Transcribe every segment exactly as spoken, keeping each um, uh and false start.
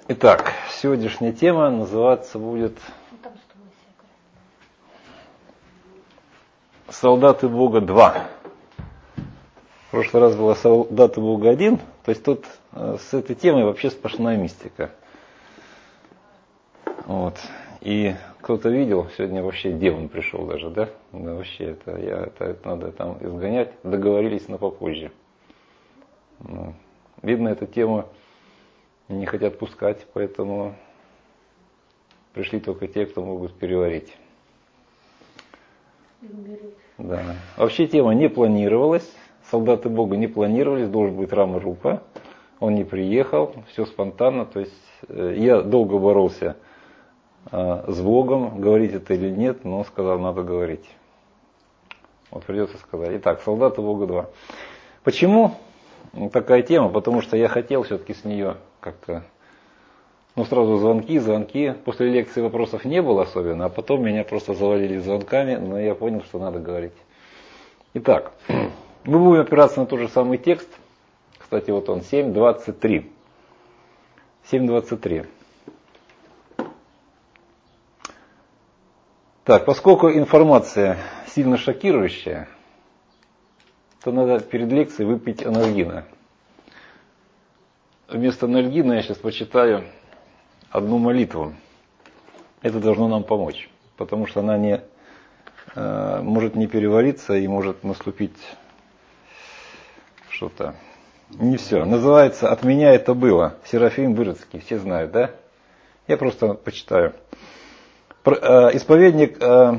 Итак, сегодняшняя тема называться будет «Солдаты Бога два». В прошлый раз было «Солдаты Бога один», то есть тут с этой темой вообще сплошная мистика. Вот. И кто-то видел, сегодня вообще демон пришел даже, да? Да, вообще это, я, это, это надо там изгонять, договорились на попозже. Ну, видно, эту тему не хотят пускать, поэтому пришли только те, кто могут переварить. Да. Вообще тема не планировалась, солдаты Бога не планировались, должен быть Рама Рупа, он не приехал, все спонтанно, то есть я долго боролся а, с Богом, говорить это или нет, но он сказал, надо говорить. Вот придется сказать. Итак, солдаты Бога два. Почему такая тема? Потому что я хотел все-таки с нее как-то, ну сразу звонки, звонки. После лекции вопросов не было особенно, а потом меня просто завалили звонками, но я понял, что надо говорить. Итак, мы будем опираться на тот же самый текст. Кстати, вот он, семь двадцать три. семь двадцать три. Так, поскольку информация сильно шокирующая, то надо перед лекцией выпить анальгина. Вместо анальгина я сейчас почитаю одну молитву. Это должно нам помочь, потому что она не, э, может не перевариться и может наступить что-то. Не все. Называется «От меня это было». Серафим Вырицкий. Все знают, да? Я просто почитаю. Про, э, исповедник э,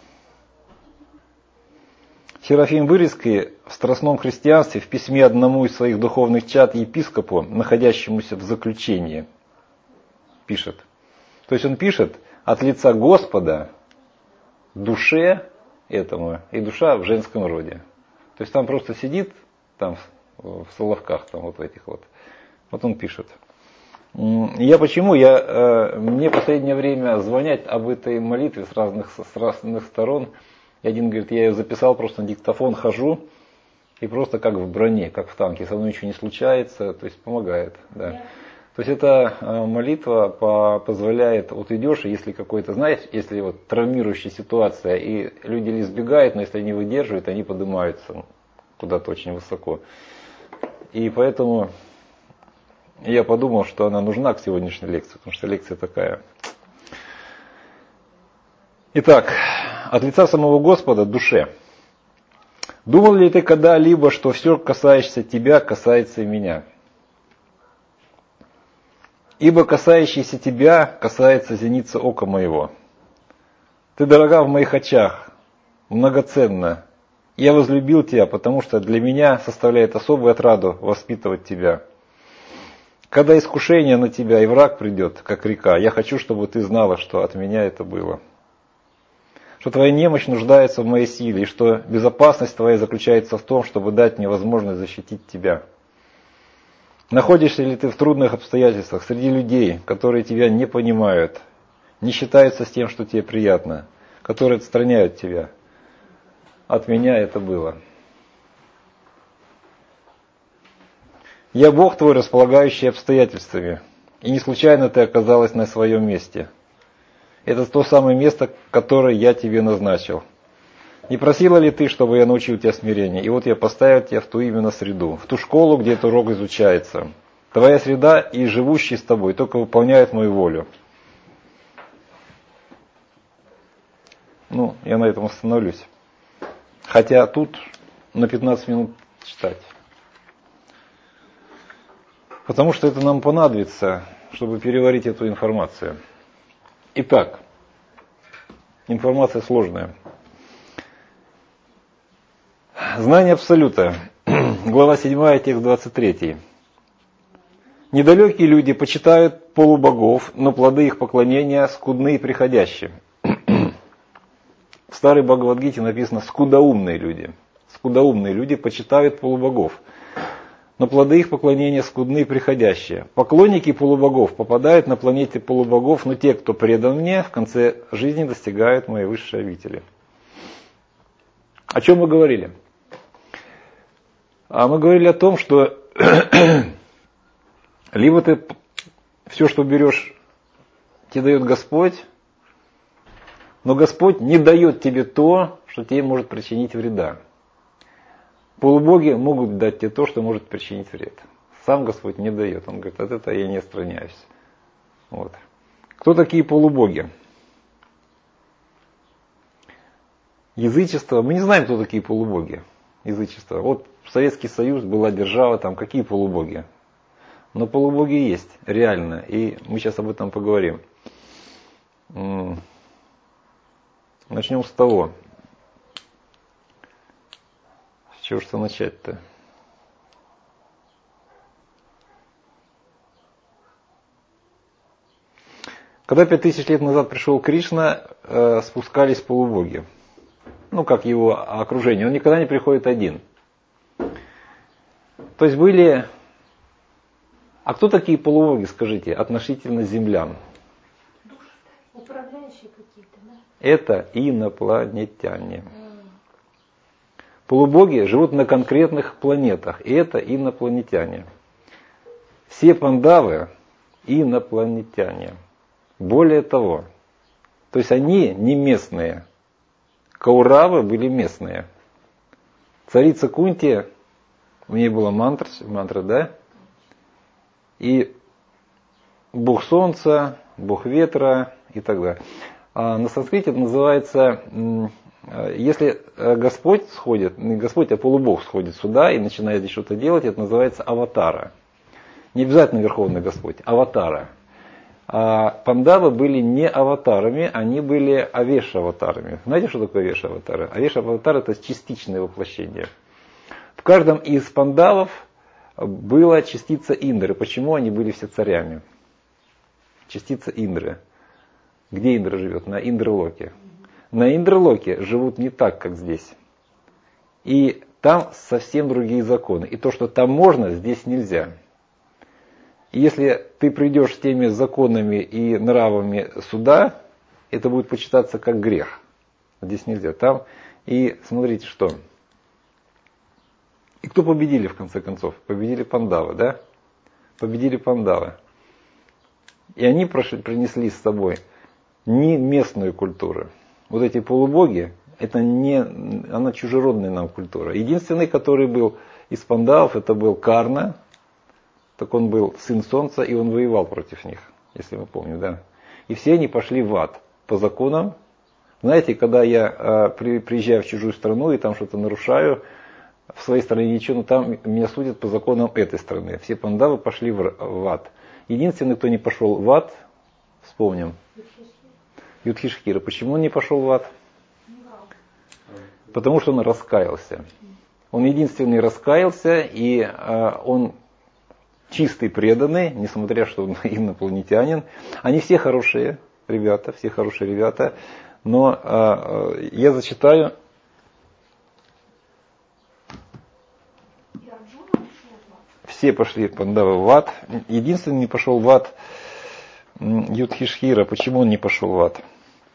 Серафим Вырицкий в страстном христианстве в письме одному из своих духовных чад епископу, находящемуся в заключении, пишет. То есть он пишет от лица Господа душе этому, и душа в женском роде. То есть там просто сидит там в соловках, там вот в этих вот. Вот он пишет. Я почему? Я, мне в последнее время звонят об этой молитве с разных, с разных сторон. И один говорит, я ее записал просто на диктофон, хожу, и просто как в броне, как в танке, со мной ничего не случается, то есть помогает. Да. Yeah. То есть эта молитва по, позволяет, вот идешь, и если какой-то, знаешь, если вот травмирующая ситуация, и люди или сбегают, но если они выдерживают, они поднимаются куда-то очень высоко. И поэтому я подумал, что она нужна к сегодняшней лекции, потому что лекция такая. Итак, от лица самого Господа душе. Думал ли ты когда-либо, что все, касающееся тебя, касается и меня? Ибо касающееся тебя, касается зеницы ока моего. Ты дорога в моих очах, многоценна. Я возлюбил тебя, потому что для меня составляет особую отраду воспитывать тебя. Когда искушение на тебя и враг придет, как река, я хочу, чтобы ты знала, что от меня это было. Что твоя немощь нуждается в моей силе, и что безопасность твоя заключается в том, чтобы дать мне возможность защитить тебя. Находишься ли ты в трудных обстоятельствах среди людей, которые тебя не понимают, не считаются с тем, что тебе приятно, которые отстраняют тебя? От меня это было. Я Бог твой, располагающий обстоятельствами, и не случайно ты оказалась на своем месте. Это то самое место, которое я тебе назначил. Не просила ли ты, чтобы я научил тебя смирению? И вот я поставил тебя в ту именно среду, в ту школу, где этот урок изучается. Твоя среда и живущие с тобой только выполняют мою волю. Ну, я на этом остановлюсь. Хотя тут на пятнадцать минут читать. Потому что это нам понадобится, чтобы переварить эту информацию. Итак, информация сложная. Знание Абсолюта. Глава седьмая, текст двадцать три. Недалекие люди почитают полубогов, но плоды их поклонения скудны и приходящие. В старой Бхагавад-гите написано «скудоумные люди». Скудоумные люди почитают полубогов, но плоды их поклонения скудны и приходящие. Поклонники полубогов попадают на планете полубогов, но те, кто предан мне, в конце жизни достигают моей высшей обители. О чем мы говорили? А мы говорили о том, что либо ты все, что берешь, тебе дает Господь, но Господь не дает тебе то, что тебе может причинить вреда. Полубоги могут дать тебе то, что может причинить вред. Сам Господь не дает. Он говорит, от этого я не отстраняюсь. Вот. Кто такие полубоги? Язычество. Мы не знаем, кто такие полубоги. Язычество. Вот Советский Союз, была держава, там какие полубоги? Но полубоги есть, реально. И мы сейчас об этом поговорим. Начнем с того. С чего что начать-то? Когда пять тысяч лет назад пришел Кришна, э, спускались полубоги. Ну, как его окружение. Он никогда не приходит один. То есть были... А кто такие полубоги, скажите, относительно землян? Управляющие какие-то, да? Это инопланетяне. Полубоги живут на конкретных планетах, и это инопланетяне. Все пандавы инопланетяне. Более того, то есть они не местные. Кауравы были местные. Царица Кунти, у нее была мантра, мантра, да? И бог солнца, бог ветра и так далее. А на санскрите это называется, если Господь сходит, не Господь, а полубог сходит сюда и начинает что-то делать, это называется аватара. Не обязательно Верховный Господь, аватара. А пандавы были не аватарами, они были авеша-аватарами. Знаете, что такое авеша-аватары? Авеша-аватар это частичное воплощение. В каждом из пандавов была частица Индры. Почему они были все царями? Частица Индры. Где Индра живет? На Индралоке. На Индралоке живут не так, как здесь. И там совсем другие законы. И то, что там можно, здесь нельзя. И если ты придешь с теми законами и нравами сюда, это будет почитаться как грех. Здесь нельзя. Там. И смотрите, что. И кто победили в конце концов? Победили пандавы, да? Победили пандавы. И они прошли, принесли с собой не местную культуру. Вот эти полубоги, это не, она чужеродная нам культура. Единственный, который был из пандавов, это был Карна. Так он был сын солнца, и он воевал против них, если мы помним, да. И все они пошли в ад по законам. Знаете, когда я э, при, приезжаю в чужую страну и там что-то нарушаю, в своей стране ничего, но там меня судят по законам этой страны. Все пандавы пошли в, в ад. Единственный, кто не пошел в ад, вспомним, Юдхишхира. Почему он не пошел в ад? Потому что он раскаялся. Он единственный раскаялся, и э, он чистый, преданный, несмотря что он инопланетянин. Они все хорошие ребята, все хорошие ребята. Но э, я зачитаю. Все пошли пандавы в ад. Единственный не пошел в ад Юдхишхира. Почему он не пошел в ад?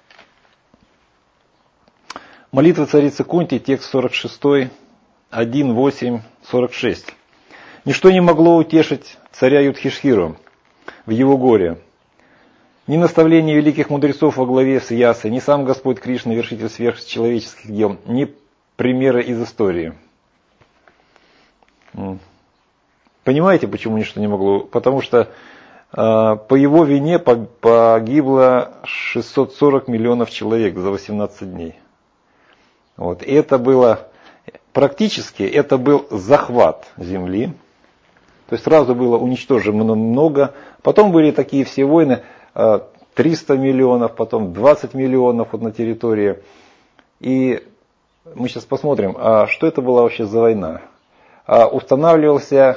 Молитва царицы Кунти, текст сорок шесть, один, восемь, сорок шесть. Ничто не могло утешить царя Юдхишхиру в его горе. Ни наставление великих мудрецов во главе с Ясой, ни сам Господь Кришна, вершитель сверхчеловеческих дел, ни примеры из истории. Понимаете, почему ничто не могло? Потому что э, по его вине погибло шестьсот сорок миллионов человек за восемнадцать дней. Вот. И это было, практически, это был захват земли. То есть сразу было уничтожено много. Потом были такие все войны, э, триста миллионов, потом двадцать миллионов вот на территории. И мы сейчас посмотрим, а что это была вообще за война. А устанавливался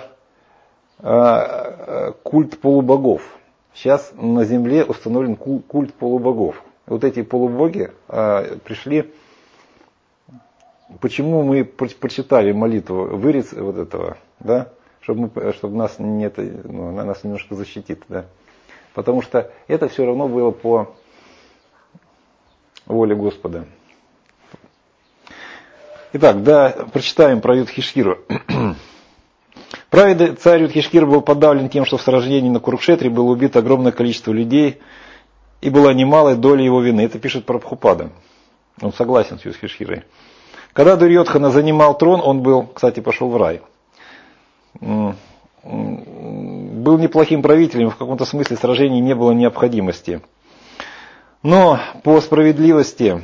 культ полубогов. Сейчас на земле установлен культ полубогов. Вот эти полубоги пришли. Почему мы прочитали молитву вырез вот этого, да? Чтобы, мы, чтобы нас не это, ну, она нас немножко защитит, да? Потому что это все равно было по воле Господа. Итак, да, прочитаем про Юдхишхиру. Праведный царь Юдхишхира был подавлен тем, что в сражении на Курукшетре было убито огромное количество людей, и была немалая доля его вины. Это пишет Прабхупада. Он согласен с Юдхишхирой. Когда Дурьодхана занимал трон, он был, кстати, пошел в рай. Был неплохим правителем, в каком-то смысле сражений не было необходимости. Но по справедливости...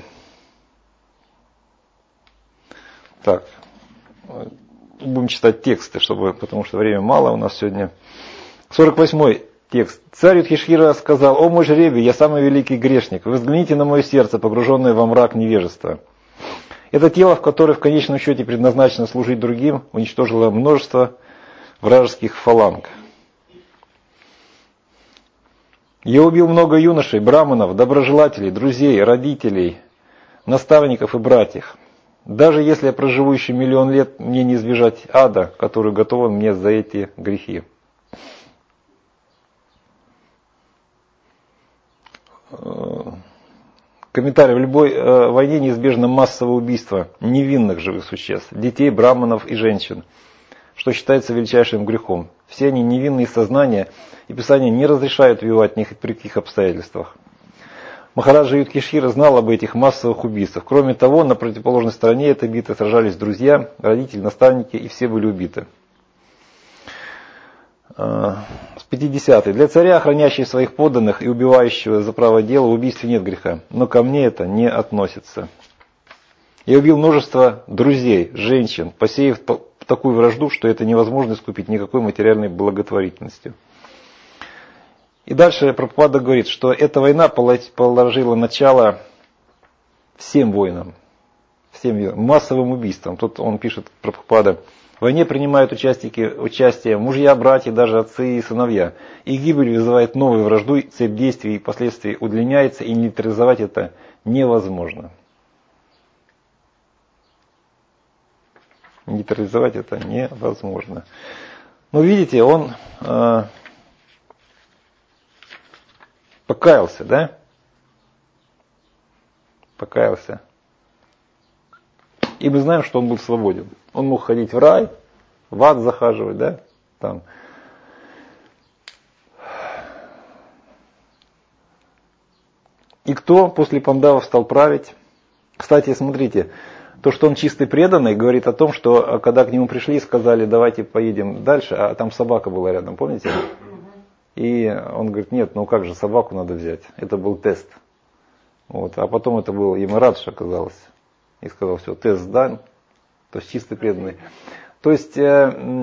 Так, будем читать тексты, чтобы, потому что времени мало у нас сегодня. сорок восьмой текст. Царь Юдхишхира сказал: «О мой жребий, я самый великий грешник. Вы взгляните на мое сердце, погруженное во мрак невежества. Это тело, в которое в конечном счете предназначено служить другим, уничтожило множество вражеских фаланг. Я убил много юношей, браманов, доброжелателей, друзей, родителей, наставников и братьев. Даже если я проживу еще миллион лет, мне не избежать ада, который готовен мне за эти грехи». Комментарий. В любой э, войне неизбежно массовое убийство невинных живых существ, детей, браманов и женщин, что считается величайшим грехом. Все они невинные сознания, и Писание не разрешает убивать ни при каких обстоятельствах. Махараджа Юдхишхира знал об этих массовых убийствах. Кроме того, на противоположной стороне этой битвы сражались друзья, родители, наставники, и все были убиты. С пятидесятой. Для царя, охраняющего своих подданных и убивающего за право дела, в убийстве нет греха, но ко мне это не относится. Я убил множество друзей, женщин, посеяв такую вражду, что это невозможно искупить никакой материальной благотворительностью. И дальше Прабхупада говорит, что эта война положила начало всем войнам, всем массовым убийствам. Тут он пишет, Прабхупада: «В войне принимают участники, участие мужья, братья, даже отцы и сыновья. И гибель вызывает новую вражду, цепь действий и последствий удлиняется, и нейтрализовать это невозможно». Нейтрализовать это невозможно. Ну, видите, он э, покаялся, да? Покаялся. И мы знаем, что он был свободен. Он мог ходить в рай, в ад захаживать, да? Там. И кто после Пандавов стал править? Кстати, смотрите, то, что он чистый преданный, говорит о том, что когда к нему пришли и сказали: давайте поедем дальше, а там собака была рядом, помните? И он говорит: нет, ну как же, собаку надо взять. Это был тест. Вот. А потом это был Ямарадж, оказалось. И сказал: все, тест сдан. То есть чистый преданный. То есть э,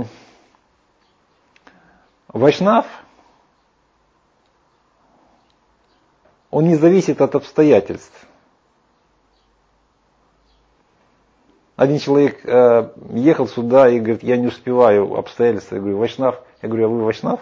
Вайшнав, он не зависит от обстоятельств. Один человек э, ехал сюда и говорит: я не успеваю обстоятельства. Я говорю: Вайшнав? Я говорю: а вы Вайшнав?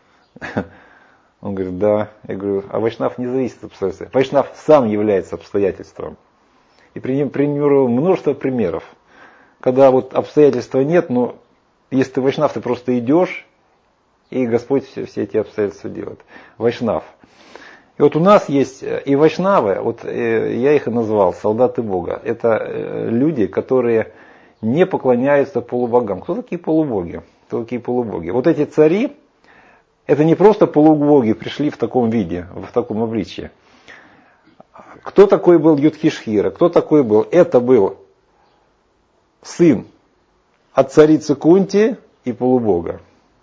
Он говорит: да. Я говорю: а Вайшнав не зависит от обстоятельств. Вайшнав сам является обстоятельством. И примеру множество примеров. Когда вот обстоятельства нет, но если ты вайшнав, ты просто идешь, и Господь все, все эти обстоятельства делает. Вайшнав. И вот у нас есть и вайшнавы, вот я их и назвал солдаты Бога. Это люди, которые не поклоняются полубогам. Кто такие полубоги? Кто такие полубоги? Вот эти цари, это не просто полубоги пришли в таком виде, в таком обличье. Кто такой был Юдхишхира? Кто такой был? Это был сын от царицы Кунти и полубога.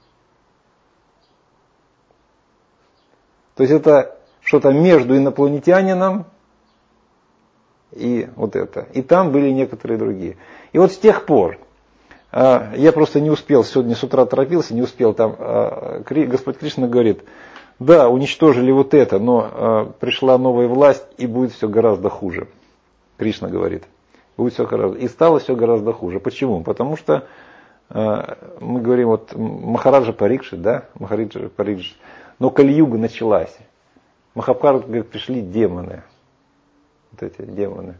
То есть это что-то между инопланетянином и вот это. И там были некоторые другие. И вот с тех пор, я просто не успел, сегодня с утра торопился, не успел, там Господь Кришна говорит: да, уничтожили вот это, но пришла новая власть, и будет все гораздо хуже. Кришна говорит. Будет все гораздо. И стало все гораздо хуже. Почему? Потому что э, мы говорим, вот Махараджа Парикшит, да, Махараджа Парикшит, но Кали-юга началась. Махабхарата говорит: пришли демоны. Вот эти демоны.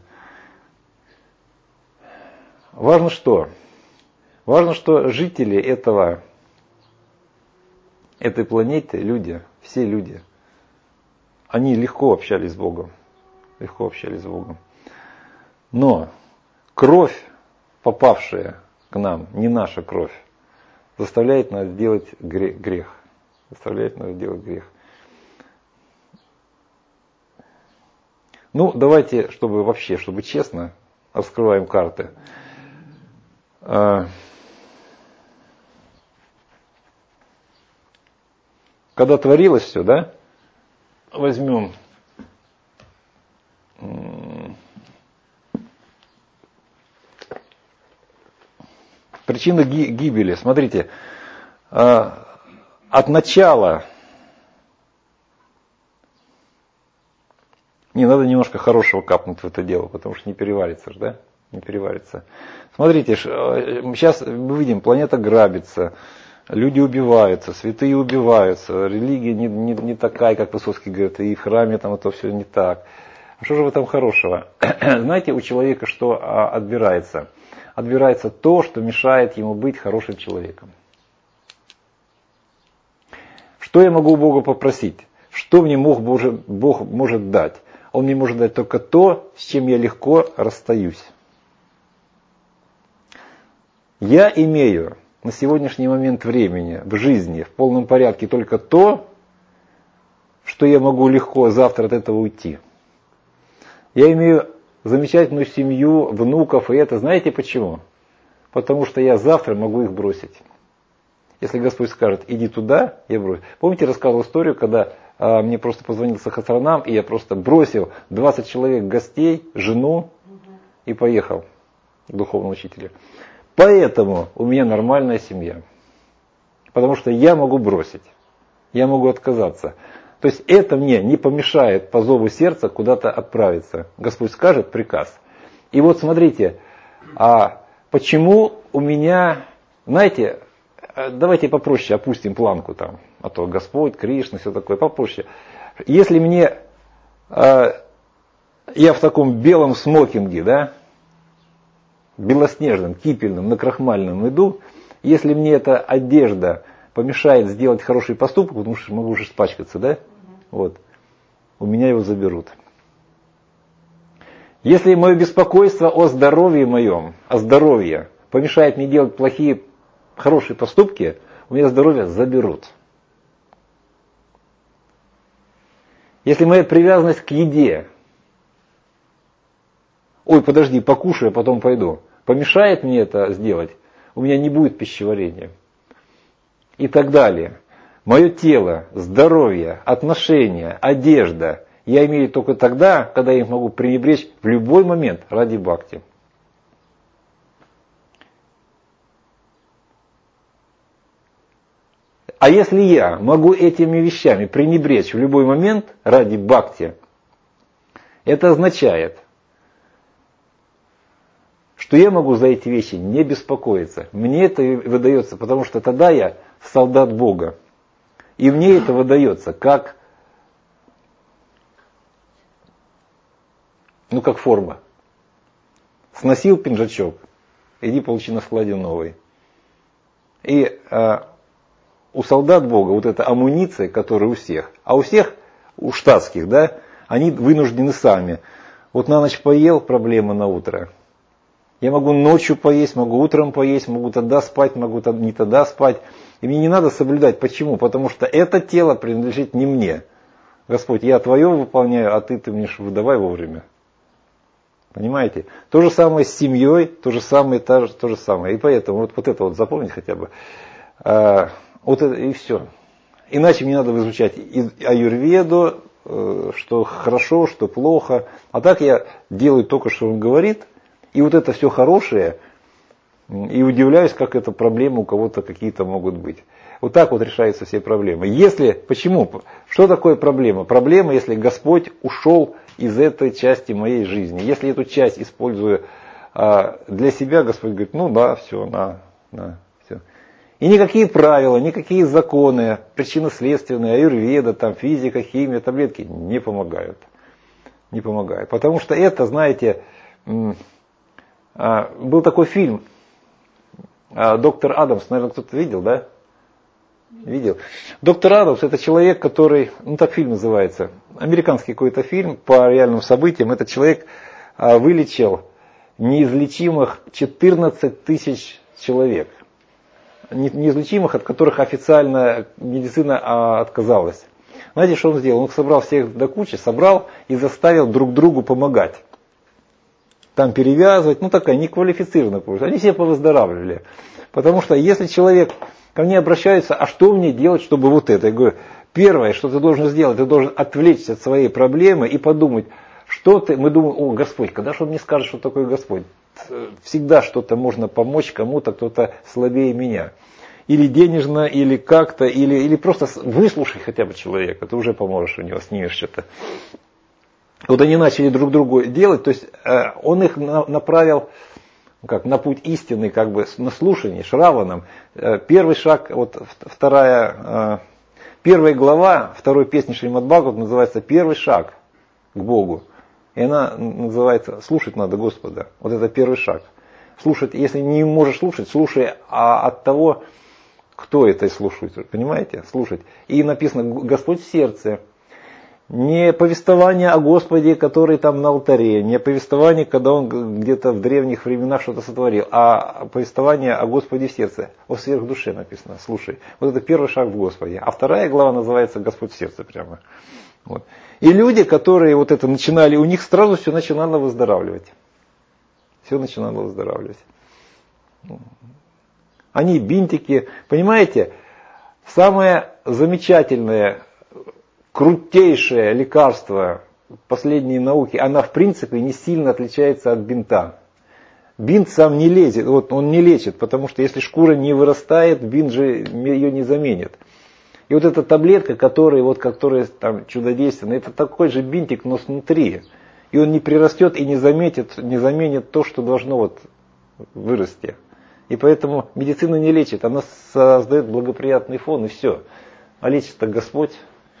Важно что? Важно, что жители этого, этой планеты, люди, все люди, они легко общались с Богом. Легко общались с Богом. Но кровь, попавшая к нам, не наша кровь, заставляет нас делать грех. Заставляет нас делать грех. Ну, давайте, чтобы вообще, чтобы честно, раскрываем карты. Когда творилось все, да, возьмем причина гибели. Смотрите, от начала, не надо немножко хорошего капнуть в это дело, потому что не переварится же, да? Не переварится. Смотрите, сейчас мы видим, планета грабится, люди убиваются, святые убиваются, религия не, не, не такая, как Высоцкий говорит, и в храме там это все не так. А что же в этом хорошего? Знаете, у человека что отбирается? Отбирается то, что мешает ему быть хорошим человеком. Что я могу у Бога попросить? Что мне Бог, Бог может дать? Он мне может дать только то, с чем я легко расстаюсь. Я имею на сегодняшний момент времени в жизни в полном порядке только то, что я могу легко завтра от этого уйти. Я имею замечательную семью, внуков, и это знаете почему? Потому что я завтра могу их бросить. Если Господь скажет, иди туда, я брошу. Помните, я рассказывал историю, когда а, мне просто позвонил Сахасранам, и я просто бросил двадцать человек гостей, жену, и поехал к духовному учителю. Поэтому у меня нормальная семья. Потому что я могу бросить, я могу отказаться. То есть это мне не помешает по зову сердца куда-то отправиться. Господь скажет приказ. И вот смотрите, а почему у меня, знаете, давайте попроще опустим планку там, а то Господь, Кришна, все такое, попроще. Если мне, э, я в таком белом смокинге, да, белоснежном, кипельном, накрахмальном иду, если мне эта одежда помешает сделать хороший поступок, потому что могу уже испачкаться, да, вот, у меня его заберут. Если мое беспокойство о здоровье моем, о здоровье, помешает мне делать плохие, хорошие поступки, у меня здоровье заберут. Если моя привязанность к еде, ой, подожди, покушаю, а потом пойду, помешает мне это сделать, у меня не будет пищеварения. И так далее. Мое тело, здоровье, отношения, одежда я имею только тогда, когда я их могу пренебречь в любой момент ради бхакти. А если я могу этими вещами пренебречь в любой момент ради бхакти, это означает, что я могу за эти вещи не беспокоиться. Мне это выдается, потому что тогда я солдат Бога. И мне это выдается как, ну, как форма. Сносил пинжачок, иди получи на складе новый. И а, у солдат Бога вот эта амуниция, которая у всех, а у всех, у штатских, да, они вынуждены сами. Вот на ночь поел, проблема на утро. Я могу ночью поесть, могу утром поесть, могу тогда спать, могу не тогда спать. И мне не надо соблюдать. Почему? Потому что это тело принадлежит не мне. Господь, я твое выполняю, а ты, ты мне выдавай вовремя. Понимаете? То же самое с семьей, то же самое, то же, то же самое. И поэтому вот, вот это вот запомнить хотя бы. А, вот это и все. Иначе мне надо изучать и аюрведу, что хорошо, что плохо. А так я делаю только, что он говорит. И вот это все хорошее, и удивляюсь, как это проблемы у кого-то какие-то могут быть. Вот так вот решаются все проблемы. Если, почему? Что такое проблема? Проблема, если Господь ушел из этой части моей жизни. Если эту часть использую а, для себя, Господь говорит, ну да, все, на, на, все. И никакие правила, никакие законы, причинно-следственные, аюрведа, там, физика, химия, таблетки не помогают. Не помогают. Потому что это, знаете, был такой фильм, «Доктор Адамс», наверное, кто-то видел, да? Видел. Доктор Адамс — это человек, который, ну так фильм называется, американский какой-то фильм по реальным событиям. Этот человек вылечил неизлечимых четырнадцать тысяч человек. неизлечимых, от которых официально медицина отказалась. Знаете, что он сделал? Он собрал всех до кучи, собрал и заставил друг другу помогать. Там перевязывать, ну такая неквалифицированная помощь. Они все повыздоравливали. Потому что если человек ко мне обращается, а что мне делать, чтобы вот это? Я говорю, первое, что ты должен сделать, ты должен отвлечься от своей проблемы и подумать, что ты, мы думаем, о, Господь, когда же он мне скажет, что такое Господь? Всегда что-то можно помочь кому-то, кто-то слабее меня. Или денежно, или как-то, или, или просто выслушай хотя бы человека, ты уже поможешь у него, снимешь что-то. Вот они начали друг другу делать, то есть э, он их на, направил как, на путь истины, как бы на слушание, Шраванам. Э, первый шаг, вот вторая, э, первая глава второй песни Шримад Бхагават называется «Первый шаг к Богу». И она называется «Слушать надо Господа». Вот это первый шаг. Слушать, если не можешь слушать, слушай а от того, кто это слушает, понимаете? Слушать. И написано «Господь в сердце». Не повествование о Господе, который там на алтаре, не повествование, когда он где-то в древних временах что-то сотворил, а повествование о Господе в сердце, о сверхдуше написано, слушай. Вот это первый шаг в Господе. А вторая глава называется «Господь в сердце» прямо. Вот. И люди, которые вот это начинали, у них сразу все начинало выздоравливать. Все начинало выздоравливать. Они бинтики, понимаете, самое замечательное, крутейшее лекарство последней науки, она в принципе не сильно отличается от бинта. Бинт сам не лезет, вот он не лечит, потому что если шкура не вырастает, бинт же ее не заменит. И вот эта таблетка, которая, вот, которая там чудодейственная, это такой же бинтик, но снутри. И он не прирастет и не заметит, не заменит то, что должно вот вырасти. И поэтому медицина не лечит, она создает благоприятный фон и все. А лечит-то Господь.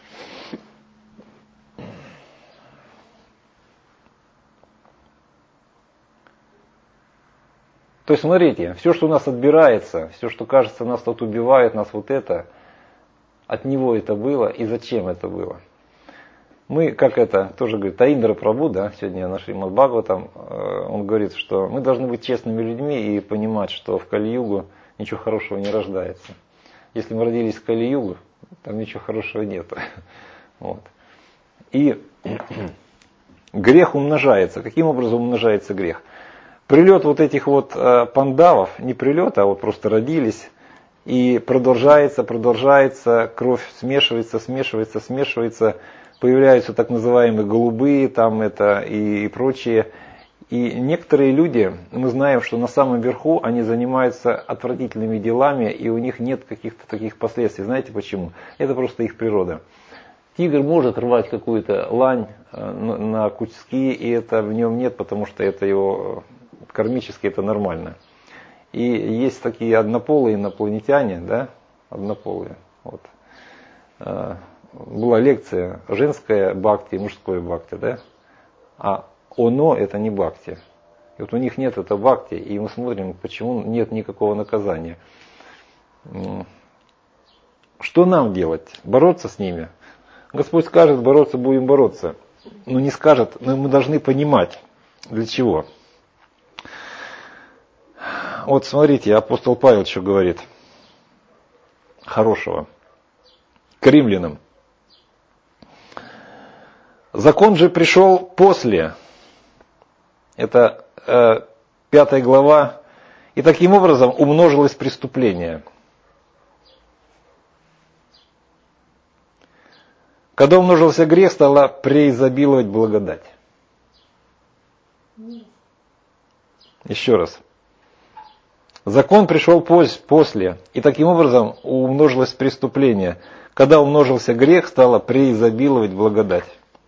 То есть смотрите, все, что у нас отбирается, все, что кажется, нас тут убивает, нас вот это, от него это было и зачем это было. Мы, как это, тоже говорит, Таиндра Прабhu, да, сегодня на Шримад Бхагаватам, он говорит, что мы должны быть честными людьми и понимать, что в Кали-югу ничего хорошего не рождается. Если мы родились в Кали-югу, там ничего хорошего нет. Вот. И грех умножается. Каким образом умножается грех? Прилет вот этих вот пандавов, не прилет, а вот просто родились, и продолжается, продолжается, кровь смешивается, смешивается, смешивается, появляются так называемые голубые там это и, и прочие. И некоторые люди, мы знаем, что на самом верху они занимаются отвратительными делами, и у них нет каких-то таких последствий. Знаете почему? Это просто их природа. Тигр может рвать какую-то лань на, на куски, и это в нем нет, потому что это его кармически это нормально. И есть такие однополые инопланетяне, да, однополые. Вот. Была лекция женская бхакти, мужское бхакти, да, а оно это не бхакти. И вот у них нет это бхакти, и мы смотрим, почему нет никакого наказания. Что нам делать? Бороться с ними? Господь скажет, бороться будем бороться. Но не скажет, но мы должны понимать, для чего. Вот смотрите, апостол Павел что говорит хорошего к римлянам. Закон же пришел после. Это э, пятая глава. И таким образом умножилось преступление. Когда умножился грех, стала преизобиловать благодать. Еще раз. Закон пришел после, и таким образом умножилось преступление. Когда умножился грех, стало преизобиловать благодать.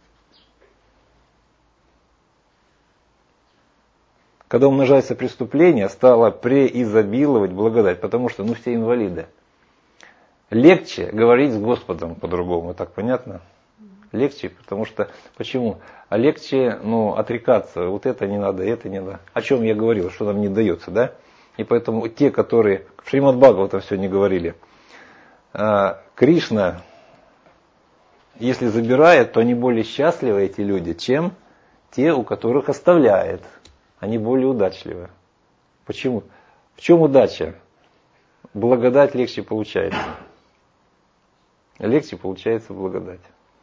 Когда умножается преступление, стало преизобиловать благодать, потому что ну все инвалиды. Легче говорить с Господом по-другому, так понятно? Легче, потому что, почему? А легче ну, отрекаться, вот это не надо, это не надо. О чем я говорил, что нам не дается, да? И поэтому те, которые в Шримад Бхагаватам сегодня говорили, Кришна, если забирает, то они более счастливы, эти люди, чем те, у которых оставляет. Они более удачливы. Почему? В чем удача? благодать легче получается. Легче получается благодать.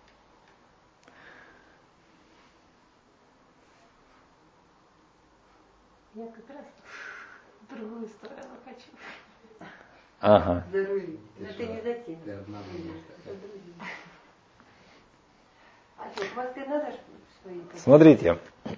Я как раз в другую сторону хочу. Ага. Но ты не затем. А что, хвосты надо свои? Смотрите.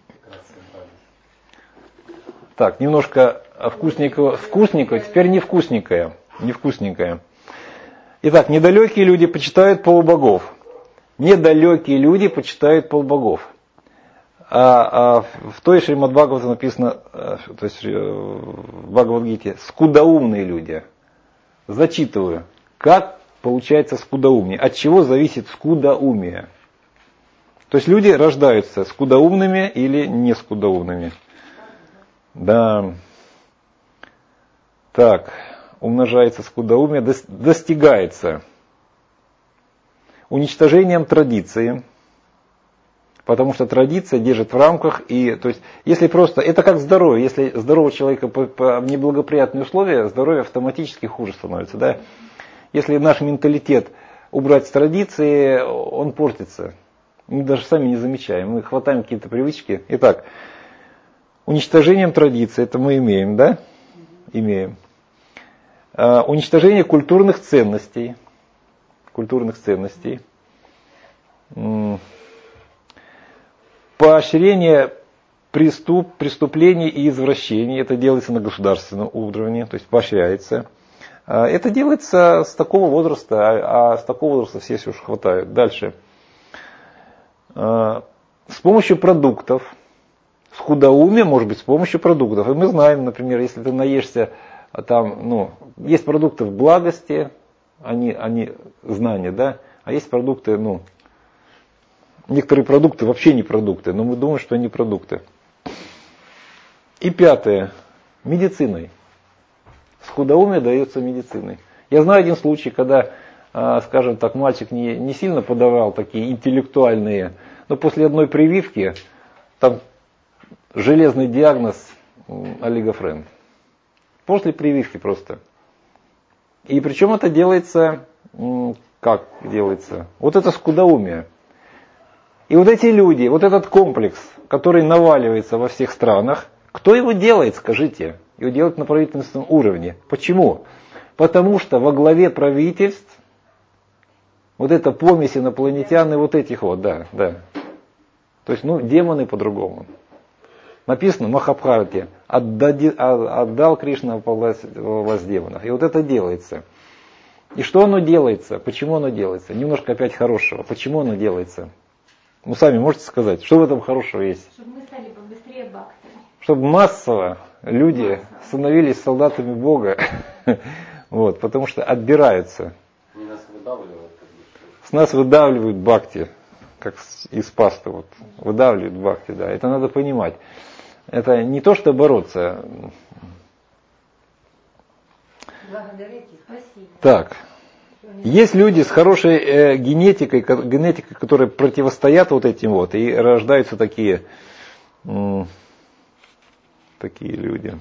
Так, немножко вкусненького, вкусненького, теперь невкусненькое. Невкусненькое. Итак, недалекие люди почитают полубогов. Недалекие люди почитают полубогов. А, а в той Шримад Бхагавата написано, то есть в Бхагавад-гите, скудоумные люди. Зачитываю. Как получается скудоумие? От чего зависит скудоумие? То есть люди рождаются скудоумными или не скудоумными. Да. Так, умножается скудоумие, достигается уничтожением традиции, потому что традиция держит в рамках, и, то есть, если просто, это как здоровье, если здорового человека по, по неблагоприятные условия, здоровье автоматически хуже становится, да. Если наш менталитет убрать с традиции, он портится. Мы даже сами не замечаем, мы хватаем какие-то привычки. Итак, уничтожением традиции, это мы имеем, да? Имеем. А, уничтожение культурных ценностей. Культурных ценностей. Поощрение преступ, преступлений и извращений. Это делается на государственном уровне, то есть поощряется. А, это делается с такого возраста, а, а с такого возраста все все уж хватают. Дальше. А, с помощью продуктов. Скудоумие может быть с помощью продуктов. И мы знаем, например, если ты наешься, там, ну, есть продукты в благости, они, они знания, да, а есть продукты, ну, некоторые продукты вообще не продукты, но мы думаем, что они продукты. И пятое, медициной. Скудоумие дается медициной. Я знаю один случай, когда, скажем так, мальчик не, не сильно подавал такие интеллектуальные, но после одной прививки, там, железный диагноз олигофрен. После прививки просто. И причем это делается, как делается? Вот это скудоумие. И вот эти люди, вот этот комплекс, который наваливается во всех странах, кто его делает, скажите? Его делают на правительственном уровне. Почему? Потому что во главе правительств вот эта помесь инопланетян и вот этих вот, да, да. То есть, ну, демоны по-другому. Написано в Махабхарате, отдал Кришна во власть, во власть демонов. И вот это делается. И что оно делается? Почему оно делается? Немножко опять хорошего. Почему оно делается? Ну, сами можете сказать, что в этом хорошего есть? Чтобы мы стали побыстрее бхакти. Чтобы массово люди массово. становились солдатами Бога. Вот, потому что отбираются. Они нас выдавливают. С нас выдавливают бхакти. Как из пасты. Вот, выдавливают бхакти, да. Это надо понимать. Это не то, что бороться. Благодарите, спасибо. Так. Есть люди с хорошей э, генетикой, генетикой, которые противостоят вот этим вот, и рождаются такие, м, такие люди.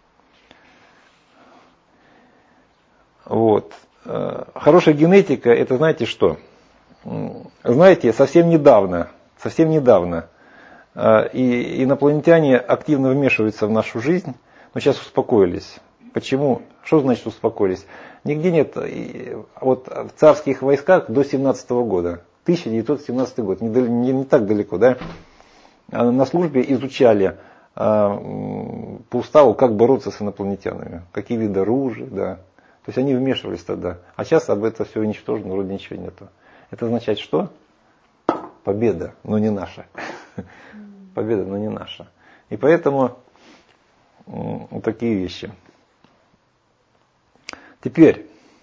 Вот. Хорошая генетика, это знаете что? Знаете, совсем недавно, совсем недавно и инопланетяне активно вмешиваются в нашу жизнь, но сейчас успокоились. Почему? Что значит успокоились? Нигде нет, вот в царских войсках до семнадцатого года, тысяча девятьсот семнадцатый год, не, не, не так далеко, да? На службе изучали по уставу, как бороться с инопланетянами, какие виды оружия, да. То есть они вмешивались тогда. А сейчас об этом все уничтожено, вроде ничего нету. Это означает что? Победа, но не наша. Победа, но не наша. И поэтому вот такие вещи. Теперь.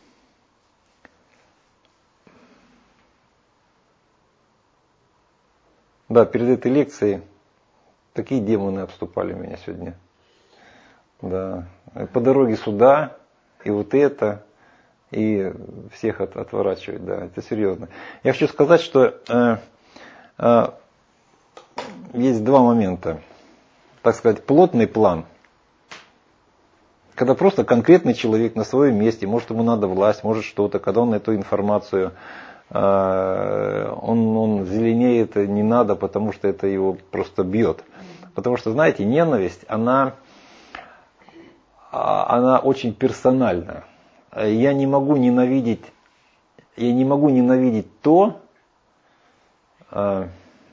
Да, перед этой лекцией такие демоны обступали меня сегодня. Да. По дороге сюда, и вот это, и всех от, отворачивать, да, это серьезно. Я хочу сказать, что э, э, есть два момента. Так сказать, плотный план Когда просто конкретный человек на своем месте, может ему надо власть, может что-то, когда он эту информацию, он, он зеленеет, не надо, потому что это его просто бьет. Потому что, знаете, ненависть, она, она очень персональна. Я не могу ненавидеть, я не могу ненавидеть то, что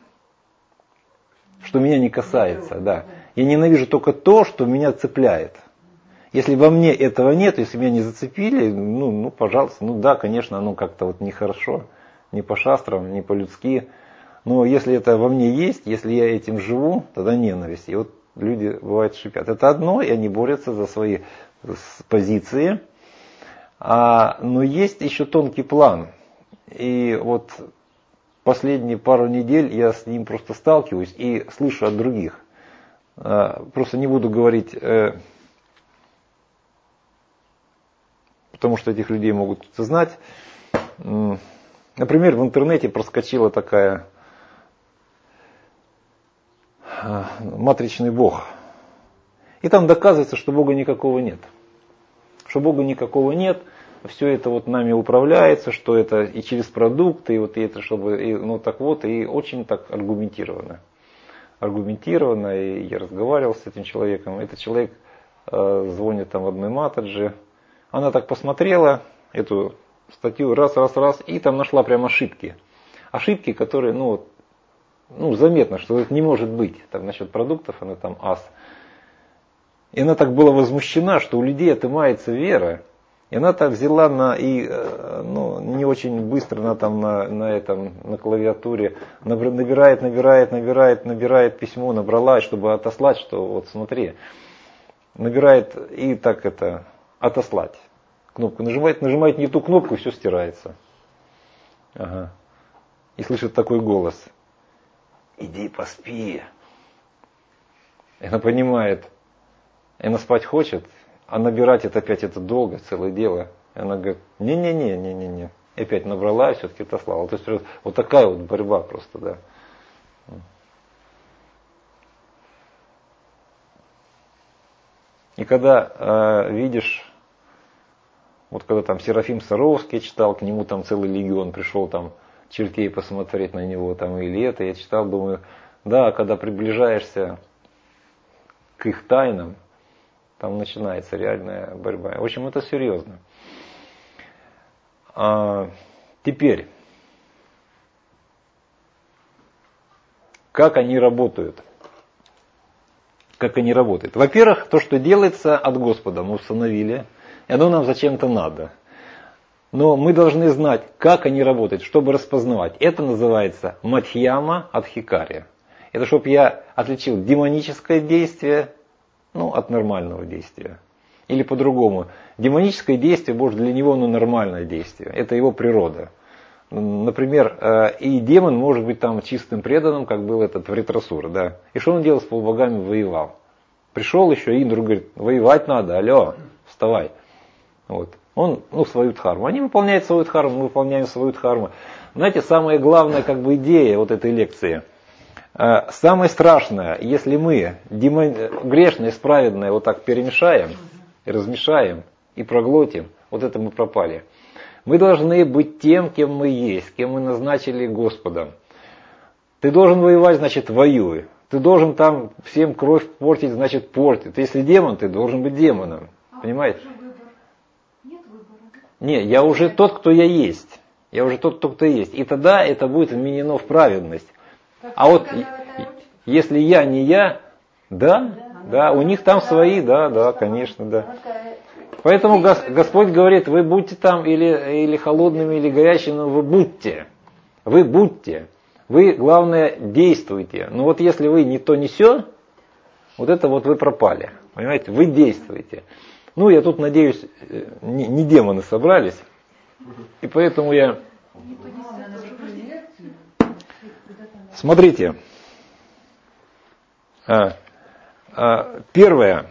меня не касается. Да. Я ненавижу только то, что меня цепляет. Если во мне этого нет, если меня не зацепили, ну, ну пожалуйста, ну да, конечно, оно как-то вот нехорошо, не по шастрам, не по-людски. Но если это во мне есть, если я этим живу, тогда ненависть. И вот люди, бывает, шипят. Это одно, и они борются за свои позиции. А, но есть еще тонкий план. И вот последние пару недель я с ним просто сталкиваюсь и слышу от других. Просто не буду говорить... потому что этих людей могут знать. Например, в интернете проскочила такая матричный Бог. И там доказывается, что Бога никакого нет. Что Бога никакого нет, все это вот нами управляется, что это и через продукты, и вот и это, чтобы, и, ну так вот, и очень так аргументированно. Аргументированно, и я разговаривал с этим человеком. Этот человек э, звонит там в одной матаджи. Она так посмотрела эту статью раз, раз, раз, и там нашла прям ошибки. Ошибки, которые, ну, ну заметно, что это не может быть. Так, насчет продуктов она там ас. И она так была возмущена, что у людей отымается вера. И она так взяла на, и, ну, не очень быстро она там на, на, этом, на клавиатуре набирает, набирает, набирает, набирает письмо, набрала, чтобы отослать, что вот смотри. Набирает и так это... отослать. Кнопку нажимает, нажимает не ту кнопку, и все стирается. Ага. И слышит такой голос. Иди поспи. И она понимает. И она спать хочет, а набирать это опять это долго, целое дело. И она говорит, не-не-не, не-не-не. И опять набрала и все-таки отослала. То есть вот такая вот борьба просто, да. И когда э, видишь, вот когда там Серафим Саровский читал, к нему там целый легион пришел там чертей посмотреть на него, там или это, я читал, думаю, да, когда приближаешься к их тайнам, там начинается реальная борьба. В общем, это серьезно. А теперь, как они работают? Как они работают? Во-первых, то, что делается от Господа, мы установили, и оно нам зачем-то надо. Но мы должны знать, как они работают, чтобы распознавать. Это называется Мадхьяма от Хикария. Это чтобы я отличил демоническое действие, ну, от нормального действия. Или по-другому. Демоническое действие, может, для него оно нормальное действие. Это его природа. Например, и демон может быть там чистым преданным, как был этот Вритрасура, да. И что он делал с полубогами? Воевал. Пришел еще Индра, говорит, воевать надо, алло, вставай. Вот. Он, ну, свою дхарму. Они выполняют свою дхарму, мы выполняем свою дхарму. Знаете, самая главная как бы идея вот этой лекции. Самое страшное, если мы демон... грешное с праведное вот так перемешаем, и размешаем и проглотим, вот это мы пропали. Мы должны быть тем, кем мы есть, кем мы назначили Господом. Ты должен воевать, значит, воюй. Ты должен там всем кровь портить, значит, портить. Если демон, ты должен быть демоном. А понимаете? Нет выбора. Не, я уже тот, кто я есть. Я уже тот, кто есть. И тогда это будет вменено в праведность. Как а вот если я не я, да, да, да, у них там свои, да, да, конечно, да. Поэтому Господь говорит, вы будьте там или, или холодными, или горячими, но вы будьте. Вы будьте. Вы, главное, действуйте. Но вот если вы не то, не сё, вот это вот вы пропали. Понимаете, вы действуете. Ну, я тут, надеюсь, не, не демоны собрались. И поэтому я... Смотрите. Первое.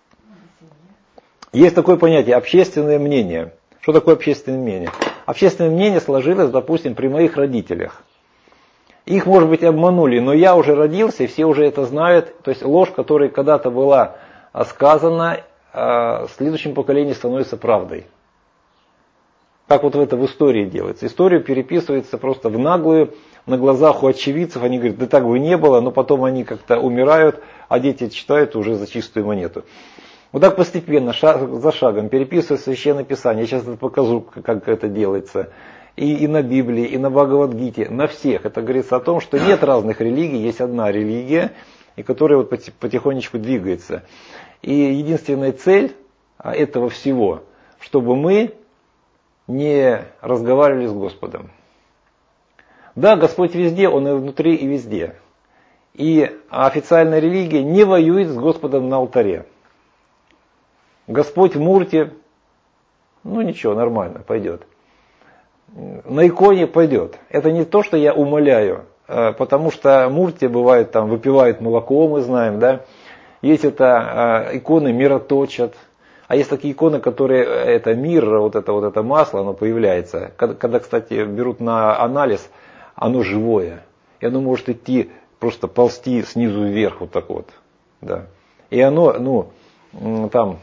Есть такое понятие общественное мнение. Что такое общественное мнение? Общественное мнение сложилось, допустим, при моих родителях. Их, может быть, обманули, но я уже родился, и все уже это знают. То есть ложь, которая когда-то была сказана, в следующем поколении становится правдой. Как вот это в истории делается. История переписывается просто в наглую, на глазах у очевидцев. Они говорят, да так бы не было, но потом они как-то умирают, а дети читают уже за чистую монету. Вот так постепенно, шаг за шагом, переписывая Священное Писание. Я сейчас это покажу, как это делается. И, и на Библии, и на Бхагавад-гите, на всех. Это говорится о том, что нет разных религий, есть одна религия, и которая вот потихонечку двигается. И единственная цель этого всего, чтобы мы не разговаривали с Господом. Да, Господь везде, Он и внутри, и везде. И официальная религия не воюет с Господом на алтаре. Господь в Мурте, ну ничего, нормально, пойдет. На иконе пойдет. Это не то, что я умоляю, потому что Мурте бывает, там выпивают молоко, мы знаем, да. Есть это иконы мироточат. А есть такие иконы, которые, это мир, вот это, вот это масло, оно появляется. Когда, когда, кстати, берут на анализ, оно живое. И оно может идти, просто ползти снизу вверх, вот так вот. Да. И оно, ну, там,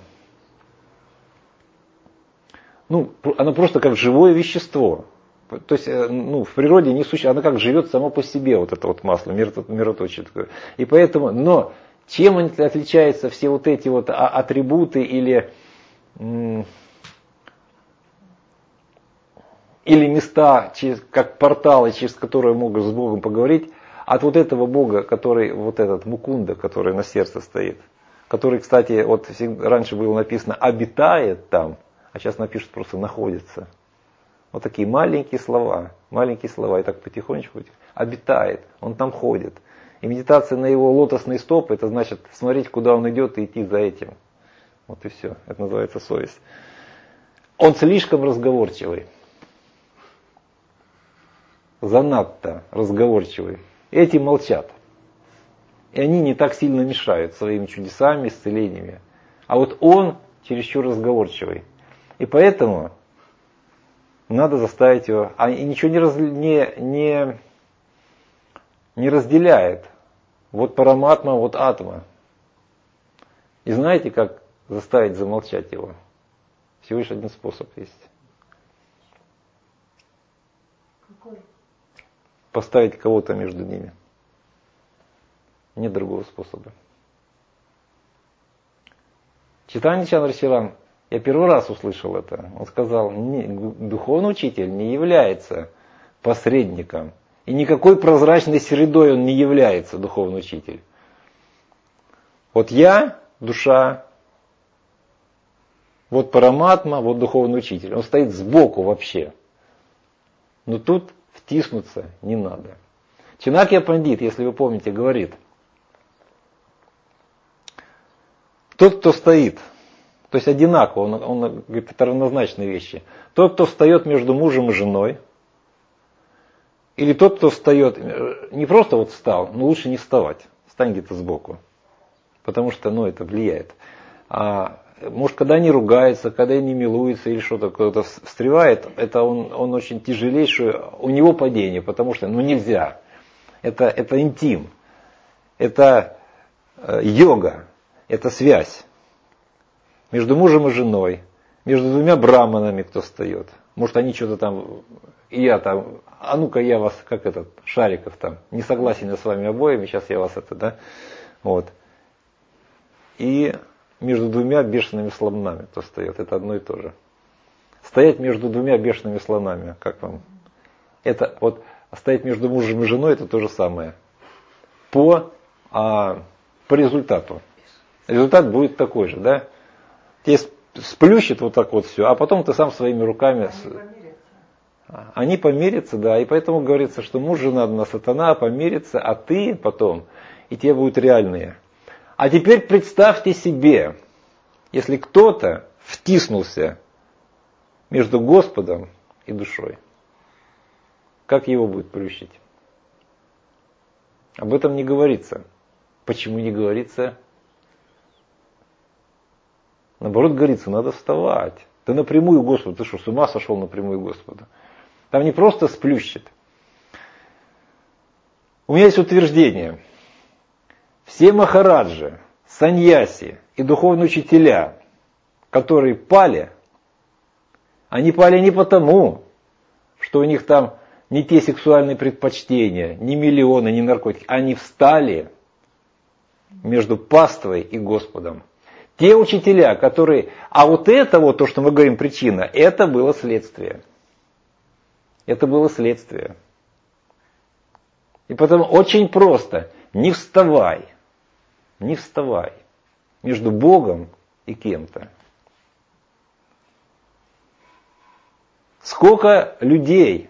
ну, оно просто как живое вещество. То есть, ну, в природе не существует, оно как живет само по себе, вот это вот масло, мироточие такое. И поэтому, но чем отличаются все вот эти вот атрибуты или, или места, через, как порталы, через которые могут с Богом поговорить, от вот этого Бога, который, вот этот Мукунда, который на сердце стоит, который, кстати, вот раньше было написано «обитает там», а сейчас напишут просто «находится». Вот такие маленькие слова, маленькие слова, и так потихонечку «обитает», он там ходит. И медитация на его лотосные стопы, это значит смотреть, куда он идет, и идти за этим. Вот и все. Это называется совесть. Он слишком разговорчивый. Занадто разговорчивый. Эти молчат. И они не так сильно мешают своими чудесами, исцелениями. А вот он чересчур разговорчивый. И поэтому надо заставить его. А ничего не, раз, не, не, не разделяет. Вот параматма, вот атма. И знаете, как заставить замолчать его? Всего лишь один способ есть. Какой? Поставить кого-то между ними. Нет другого способа. Чайтанья Чандраширан, я первый раз услышал это. Он сказал, не, духовный учитель не является посредником. И никакой прозрачной средой он не является, духовный учитель. Вот я, душа, вот параматма, вот духовный учитель. Он стоит сбоку вообще. Но тут втиснуться не надо. Чинакья Пандит, если вы помните, говорит, тот, кто стоит, то есть одинаково, он, он говорит, это равнозначные вещи. Тот, кто встает между мужем и женой, или тот, кто встает, не просто вот встал, но лучше не вставать, встань где-то сбоку, потому что, ну, это влияет. А, может, когда они ругаются, когда они милуются или что-то, кто-то встревает, это он, он очень тяжелейшее, у него падение, потому что, ну, нельзя. Это, это интим, это э, йога, это связь между мужем и женой, между двумя браманами, кто встает. Может, они что-то там, и я там, а ну-ка я вас, как этот, Шариков там, не согласен я с вами обоими, сейчас я вас это, да, вот. И между двумя бешеными слонами кто встает, это одно и то же. Стоять между двумя бешеными слонами, как вам? Это вот, стоять между мужем и женой, это то же самое. По, а, по результату. Результат будет такой же, да? Тебе сплющит вот так вот все, а потом ты сам своими руками... Они помирятся. Они помирятся, да, и поэтому говорится, что муж, жена одна, сатана помирится, а ты потом, и те будут реальные. А теперь представьте себе, если кто-то втиснулся между Господом и душой, как его будет плющить? Об этом не говорится. Почему не говорится? Наоборот, говорится, надо вставать. Ты напрямую Господу, ты что, с ума сошел напрямую Господу? Там не просто сплющит. У меня есть утверждение. Все махараджи, саньяси и духовные учителя которые пали, они пали не потому, что у них там не те сексуальные предпочтения, не миллионы, не наркотики. Они встали между паствой и Господом. Те учителя, которые... А вот это вот, то, что мы говорим, причина, это было следствие. Это было следствие. И потому очень просто, не вставай, не вставай между Богом и кем-то. Сколько людей...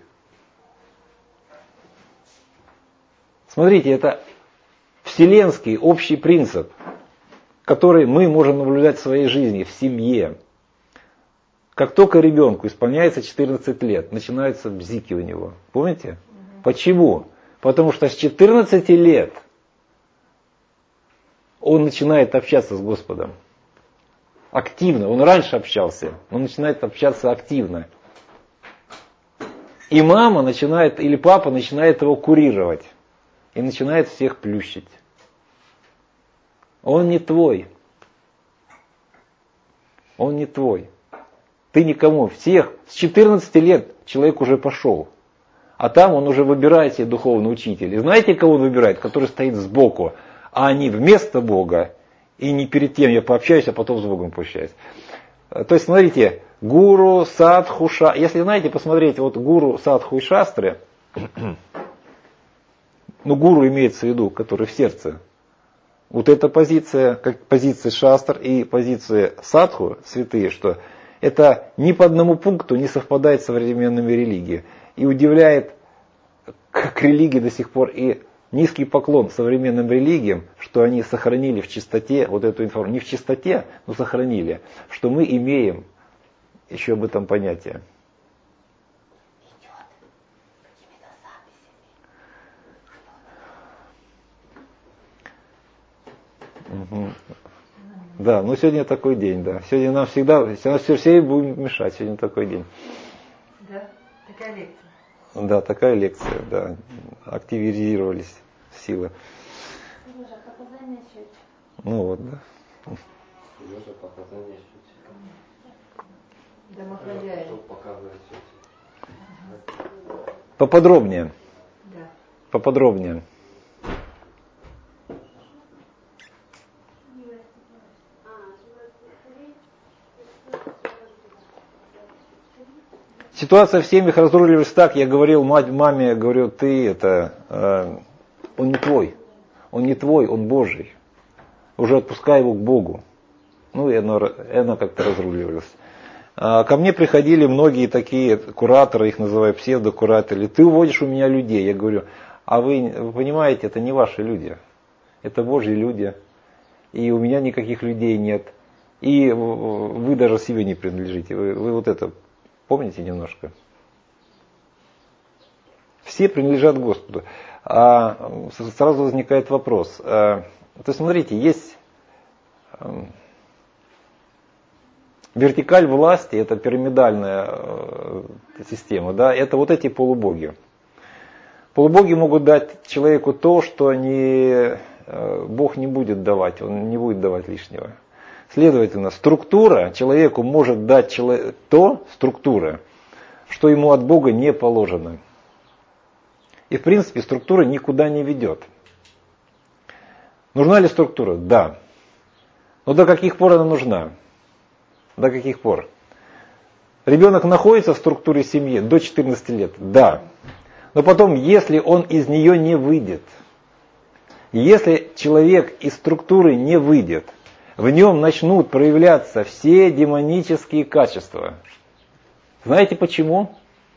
Смотрите, это вселенский общий принцип, который мы можем наблюдать в своей жизни, в семье. Как только ребенку исполняется четырнадцать лет, начинается бзики у него. Помните? Угу. Почему? Потому что с четырнадцати лет он начинает общаться с Господом. Активно. Он раньше общался, но начинает общаться активно. И мама начинает, или папа начинает его курировать. И начинает всех плющить. Он не твой. Он не твой. Ты никому. Всех. С четырнадцати лет человек уже пошел. А там он уже выбирает себе духовный учитель. И знаете, кого он выбирает? Который стоит сбоку. А они вместо Бога. И не перед тем я пообщаюсь, а потом с Богом пообщаюсь. То есть, смотрите, гуру, садху, шастры. Если знаете, посмотреть, вот гуру, садху и шастры. Ну, гуру имеется в виду, который в сердце. Вот эта позиция, как позиция шастр и позиция садху, святые, что это ни по одному пункту не совпадает с современными религиями. И удивляет, как религии до сих пор, и низкий поклон современным религиям, что они сохранили в чистоте вот эту информацию. Не в чистоте, но сохранили, что мы имеем еще об этом понятие. Угу. Да, ну сегодня такой день, да. Сегодня нам всегда, нас все, все будем мешать, сегодня такой день. Да, такая лекция. Да, такая лекция, да. Активизировались силы. Сережа, показания счетчик. Ну вот, да. Сережа, показания счетчика. Домохозяин. Что показывает счетчик? Поподробнее. Да. Поподробнее. Ситуация в семьях разрулилась так, я говорил мать, маме, говорю, ты это, э, он не твой, он не твой, он Божий. Уже отпускай его к Богу. Ну и оно, оно как-то разруливалось. А ко мне приходили многие такие кураторы, их называют псевдокураторы, ты уводишь у меня людей. Я говорю, а вы, вы понимаете, это не ваши люди, это Божьи люди. И у меня никаких людей нет. И вы даже себе не принадлежите. Вы, вы вот это... Помните немножко? Все принадлежат Господу. А сразу возникает вопрос. То есть, смотрите, есть вертикаль власти, это пирамидальная система, да, это вот эти полубоги. Полубоги могут дать человеку то, что не, Бог не будет давать, он не будет давать лишнего. Следовательно, структура человеку может дать человек, то, структура, что ему от Бога не положено. И в принципе структура никуда не ведет. Нужна ли структура? Да. Но до каких пор она нужна? До каких пор? Ребенок находится в структуре семьи до четырнадцати лет? Да. Но потом, если он из нее не выйдет, если человек из структуры не выйдет, в нем начнут проявляться все демонические качества. Знаете почему?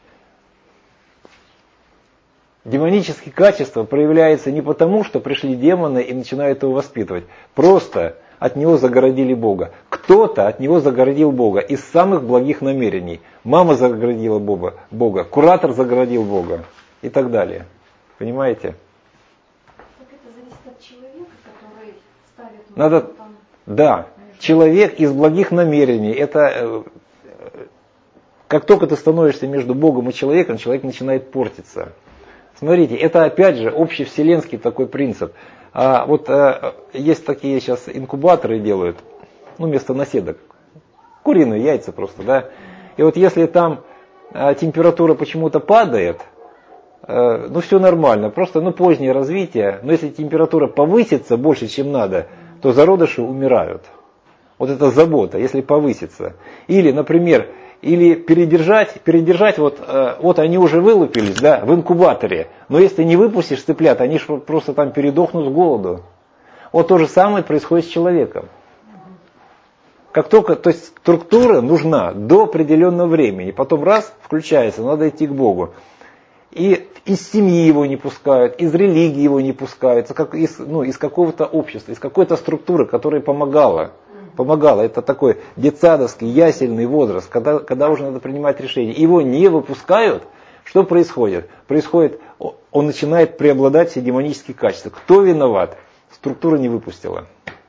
Демонические качества проявляются не потому, что пришли демоны и начинают его воспитывать. Просто от него загородили Бога. Кто-то от него загородил Бога из самых благих намерений. Мама загородила Бога, Бога, куратор загородил Бога и так далее. Понимаете? Так это зависит от человека, который ставит... Надо... Там... Да, человек из благих намерений, это как только ты становишься между Богом и человеком, человек начинает портиться. Смотрите, это опять же общевселенский такой принцип. А вот а, есть такие сейчас инкубаторы делают, ну вместо наседок. Куриные яйца просто, да. И вот если там э, температура почему-то падает, э, ну все нормально, просто ну позднее развитие, но если температура повысится больше, чем надо, то зародыши умирают. Вот это забота, если повысится. Или, например, или передержать, передержать, вот, э, вот они уже вылупились, да, в инкубаторе, но если не выпустишь цыплят, они же просто там передохнут с голоду. Вот то же самое происходит с человеком. Как только, то есть структура нужна до определенного времени, потом раз, включается, надо идти к Богу. И из семьи его не пускают, из религии его не пускают, как из, ну, из какого-то общества, из какой-то структуры, которая помогала. Помогала. Это такой детсадовский, ясельный возраст, когда, когда уже надо принимать решение. Его не выпускают, что происходит? Происходит, он начинает преобладать все демонические качества. Кто виноват? Структура не выпустила.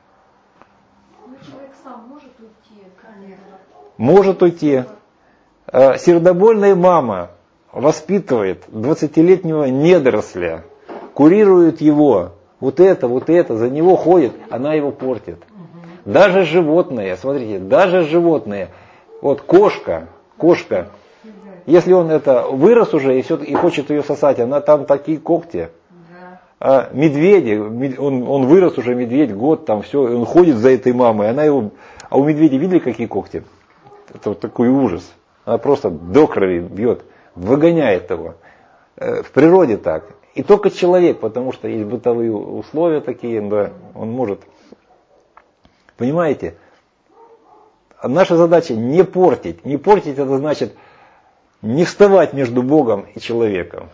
Может уйти. Сердобольная мама воспитывает двадцатилетнего недоросля, курирует его. Вот это, вот это, за него ходит, она его портит. Даже животные, смотрите, даже животные. Вот кошка, кошка, если он это вырос уже и, все, и хочет ее сосать, она там такие когти. А медведи, он, он вырос уже, медведь, год, там все, он ходит за этой мамой, она его... А у медведя видели какие когти? Это вот такой ужас. Она просто до крови бьет, выгоняет его. В природе так. И только человек, потому что есть бытовые условия такие, да, он может. Понимаете? Наша задача не портить. Не портить это значит не вставать между Богом и человеком.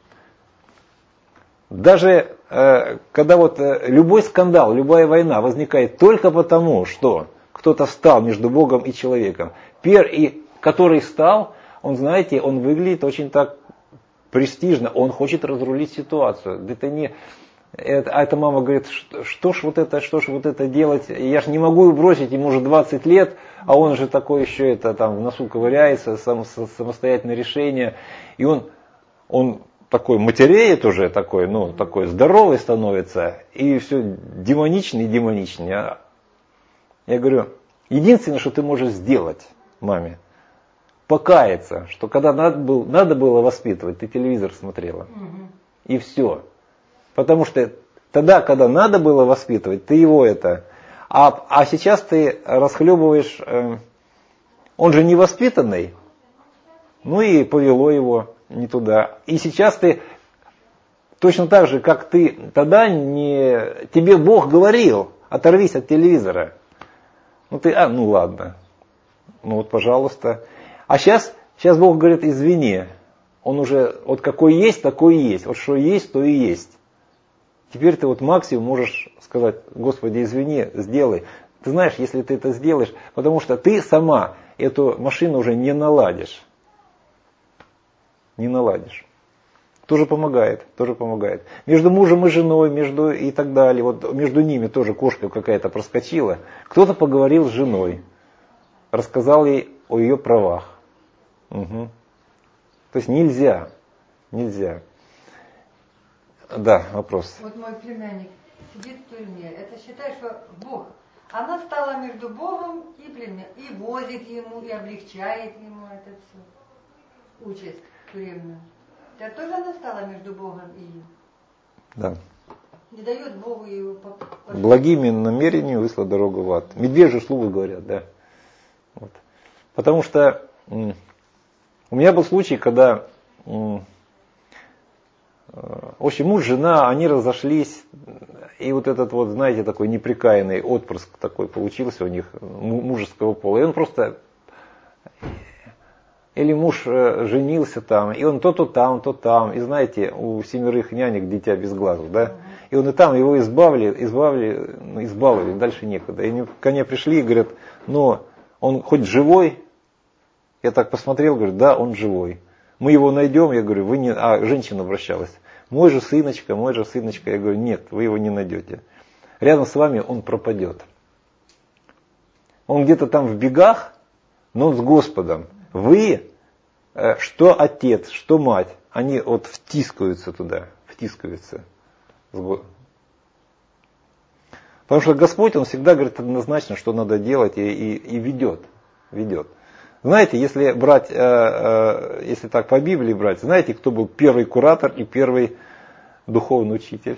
Даже э, когда вот э, любой скандал, любая война возникает только потому, что кто-то встал между Богом и человеком. Пер, и, который встал, он, знаете, он выглядит очень так престижно, он хочет разрулить ситуацию. Это не, это, а эта мама говорит, что, что ж вот это, что ж вот это делать, я же не могу его бросить, ему уже двадцать лет, а он же такой еще это там в носу ковыряется, сам, самостоятельное решение, и он, он такой матереет уже, такой, ну, такой здоровый становится, и все демоничный и демоничный. Я, я говорю, единственное, что ты можешь сделать маме, покаяться, что когда надо было, надо было воспитывать, ты телевизор смотрела. Угу. И все. Потому что тогда, когда надо было воспитывать, ты его это... А, а сейчас ты расхлебываешь... Э, он же невоспитанный. Ну и повело его не туда. И сейчас ты точно так же, как ты тогда не... Тебе Бог говорил, оторвись от телевизора. Ну ты, а, ну ладно. Ну вот, пожалуйста. А сейчас, сейчас Бог говорит, извини. Он уже, вот какой есть, такой и есть. Вот что есть, то и есть. Теперь ты вот максимум можешь сказать, Господи, извини, сделай. Ты знаешь, если ты это сделаешь, потому что ты сама эту машину уже не наладишь. Не наладишь. Тоже помогает, тоже помогает. Между мужем и женой, между и так далее. Вот между ними тоже кошка какая-то проскочила. Кто-то поговорил с женой. Рассказал ей о ее правах. Угу. То есть нельзя. Нельзя. Да, вопрос. Вот мой племянник сидит в тюрьме. Это считай, что Бог. Она стала между Богом и племя. И возит ему, и облегчает ему это все. Участь тюремную. Это тоже она стала между Богом и им. Да. Не дает Богу его по... Благими намерениями высла дорога в ад. Медвежьи слуги говорят, да. Вот. Потому что м, у меня был случай, когда м, в общем, муж, жена, они разошлись, и вот этот вот, знаете, такой неприкаянный отпрыск такой получился у них, мужеского пола. И он просто, или муж женился там, и он то то там, то там, и знаете, у семерых нянек дитя без глазу, да? И он и там, его избавили, избавили, ну, избавили, дальше некуда. И они ко мне пришли и говорят, но он хоть живой? Я так посмотрел, говорю, да, он живой. Мы его найдем, я говорю, вы не... А, женщина обращалась. Мой же сыночка, мой же сыночка. Я говорю, нет, вы его не найдете. Рядом с вами он пропадет. Он где-то там в бегах, но он с Господом. Вы, что отец, что мать, они вот втискаются туда, втискаются. Потому что Господь, Он всегда говорит однозначно, что надо делать и, и, и ведет. ведет. Знаете, если брать, если так по Библии брать, знаете, кто был первый куратор и первый духовный учитель?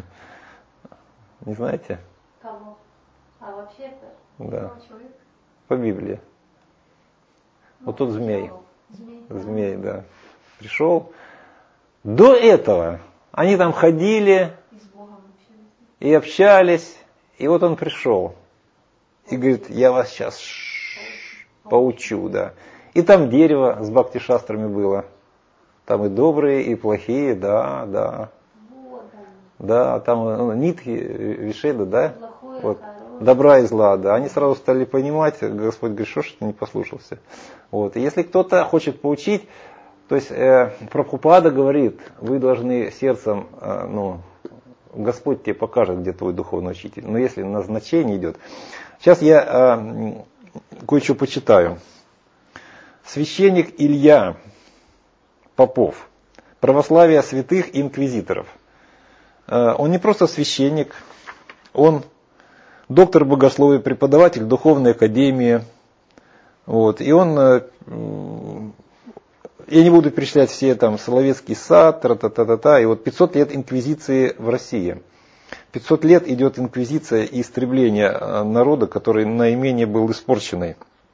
Не знаете? Кого? А вообще это Да. человек? По Библии. Вот тот змей. Змей. Змей, да. Пришел. До этого они там ходили И с Богом общались. и общались, и вот он пришел. И говорит, я вас сейчас поучу, да. И там дерево с бхакти-шастрами было. Там и добрые, и плохие, да, да. Вот он. Да, там ну, нитки, вишеда, да. Плохое, Вот. хорошее. Добра и зла, да. Они сразу стали понимать, Господь говорит, что ж ты не послушался. Вот. И если кто-то хочет поучить, то есть э, Прабхупада говорит, вы должны сердцем, э, ну, Господь тебе покажет, где твой духовный учитель. Но если назначение идет. Сейчас я э, кое-что почитаю. Священник Илья Попов. Православие святых и инквизиторов. Э, он не просто священник, он доктор богословия, преподаватель духовной академии. Вот. И он, э, я не буду перечислять все там Соловецкий сад, та-та-та-та-та, и вот пятьсот лет инквизиции в России. пятьсот лет идет инквизиция и истребление народа, который наименее был испорченный.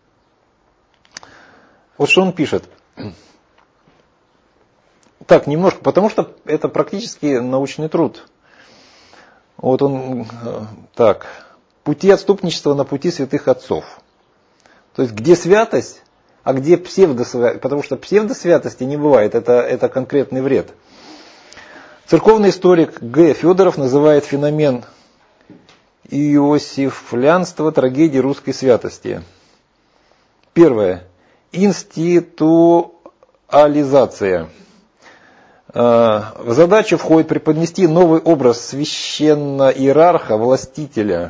Вот что он пишет. Так, немножко, потому что это практически научный труд. Вот он, так, пути отступничества на пути святых отцов. То есть, где святость, а где псевдосвятость, потому что псевдосвятости не бывает, это, это конкретный вред. Церковный историк Г. Федоров называет феномен иосифлянства трагедией русской святости. Первое. Институализация. В задачу входит преподнести новый образ священно-иерарха, властителя,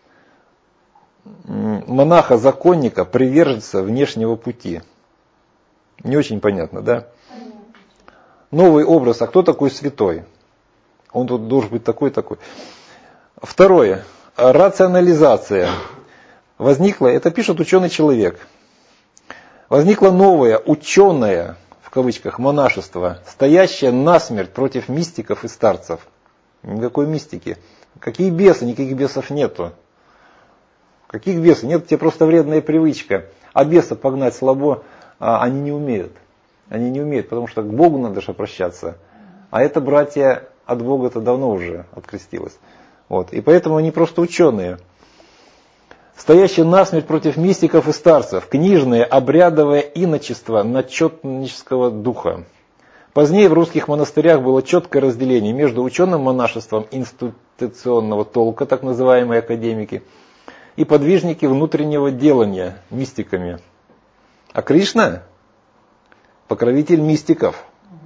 монаха-законника, приверженца внешнего пути. Не очень понятно, да? Новый образ. А кто такой святой? Он тут должен быть такой-такой. Второе. Рационализация. Возникла, это пишет ученый человек. Возникло новое, ученое, в кавычках, монашество, стоящее насмерть против мистиков и старцев. Никакой мистики. Какие бесы? Никаких бесов нету. Каких бесов? Нет, тебе просто вредная привычка. А беса погнать слабо, а, они не умеют. Они не умеют, потому что к Богу надо же обращаться. А это братья от Бога-то давно уже открестилось. Вот. И поэтому они просто ученые. Стоящие насмерть против мистиков и старцев. Книжное, обрядовое иночество начетнического духа. Позднее в русских монастырях было четкое разделение между ученым монашеством институционного толка, так называемые академики, и подвижники внутреннего делания, мистиками. А Кришна – покровитель мистиков,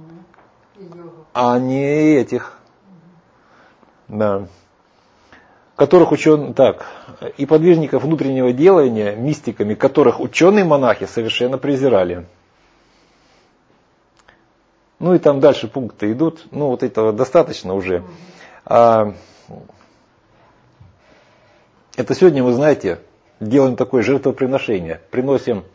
а не этих. Да. Которых ученые, так, и подвижников внутреннего делания, мистиками, которых ученые-монахи совершенно презирали. Ну и там дальше пункты идут, ну вот этого достаточно уже. А, это сегодня, вы знаете, делаем такое жертвоприношение. Приносим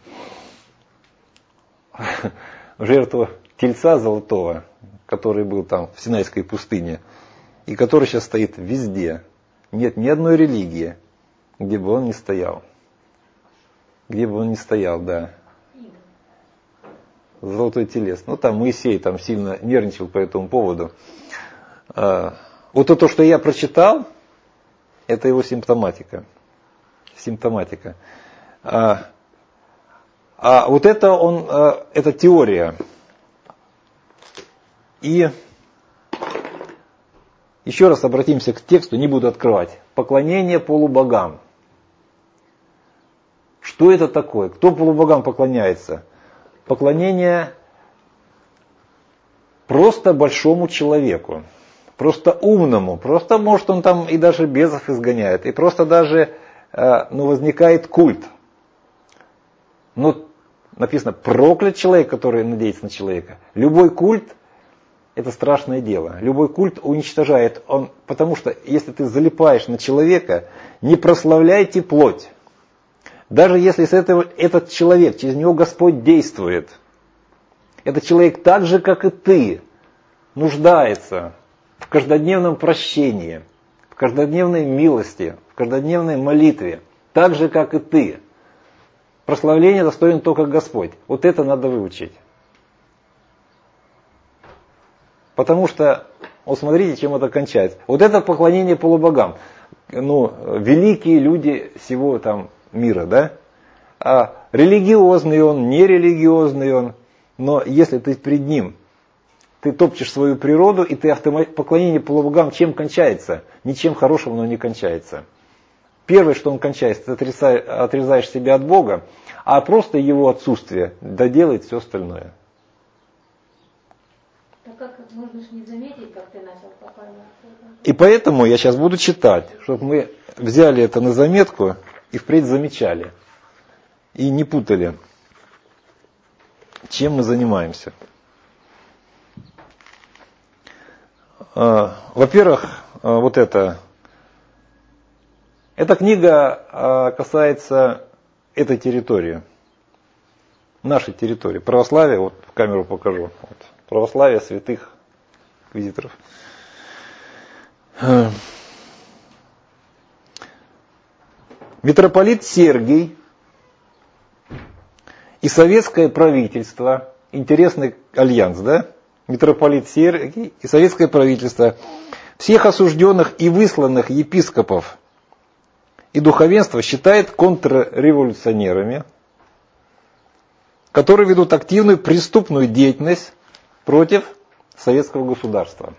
жертву тельца золотого, который был там в Синайской пустыне, и который сейчас стоит везде. Нет ни одной религии, где бы он ни стоял. Где бы он ни стоял, да. Золотой телец. Ну там Моисей там сильно нервничал по этому поводу. А, вот то, что я прочитал, это его симптоматика. Симптоматика. А, а вот это он, а, это теория. И еще раз обратимся к тексту, не буду открывать. Поклонение полубогам. Что это такое? Кто полубогам поклоняется? Поклонение просто большому человеку. Просто умному. Просто, может, он там и даже бесов изгоняет. И просто даже ну, возникает культ. Но написано, проклят человек, который надеется на человека. Любой культ – это страшное дело. Любой культ уничтожает. Он, потому что если ты залипаешь на человека, не прославляйте плоть. Даже если с этого, этот человек, через него Господь действует, этот человек так же, как и ты, нуждается в каждодневном прощении, в каждодневной милости, в каждодневной молитве, так же, как и ты. Прославление достоин только Господь. Вот это надо выучить. Потому что, вот смотрите, чем это кончается. Вот это поклонение полубогам. Ну, великие люди всего там мира, да? А религиозный он, нерелигиозный он. Но если ты перед ним, ты топчешь свою природу, и ты автомат... поклонение полубогам чем кончается? Ничем хорошим оно не кончается. Первое, что он кончается, ты отрицаешь, отрезаешь себя от Бога, а просто его отсутствие доделает все остальное. Так как можно же не заметить, как ты начал поклоняться? И поэтому я сейчас буду читать, чтобы мы взяли это на заметку и впредь замечали. И не путали, чем мы занимаемся. Во-первых, вот это. Эта книга касается этой территории, нашей территории. Православие, вот в камеру покажу. Вот, православие святых инквизиторов. Митрополит Сергий и советское правительство, интересный альянс, да? Митрополит Сергий и советское правительство всех осужденных и высланных епископов и духовенство считает контрреволюционерами, которые ведут активную преступную деятельность против советского государства.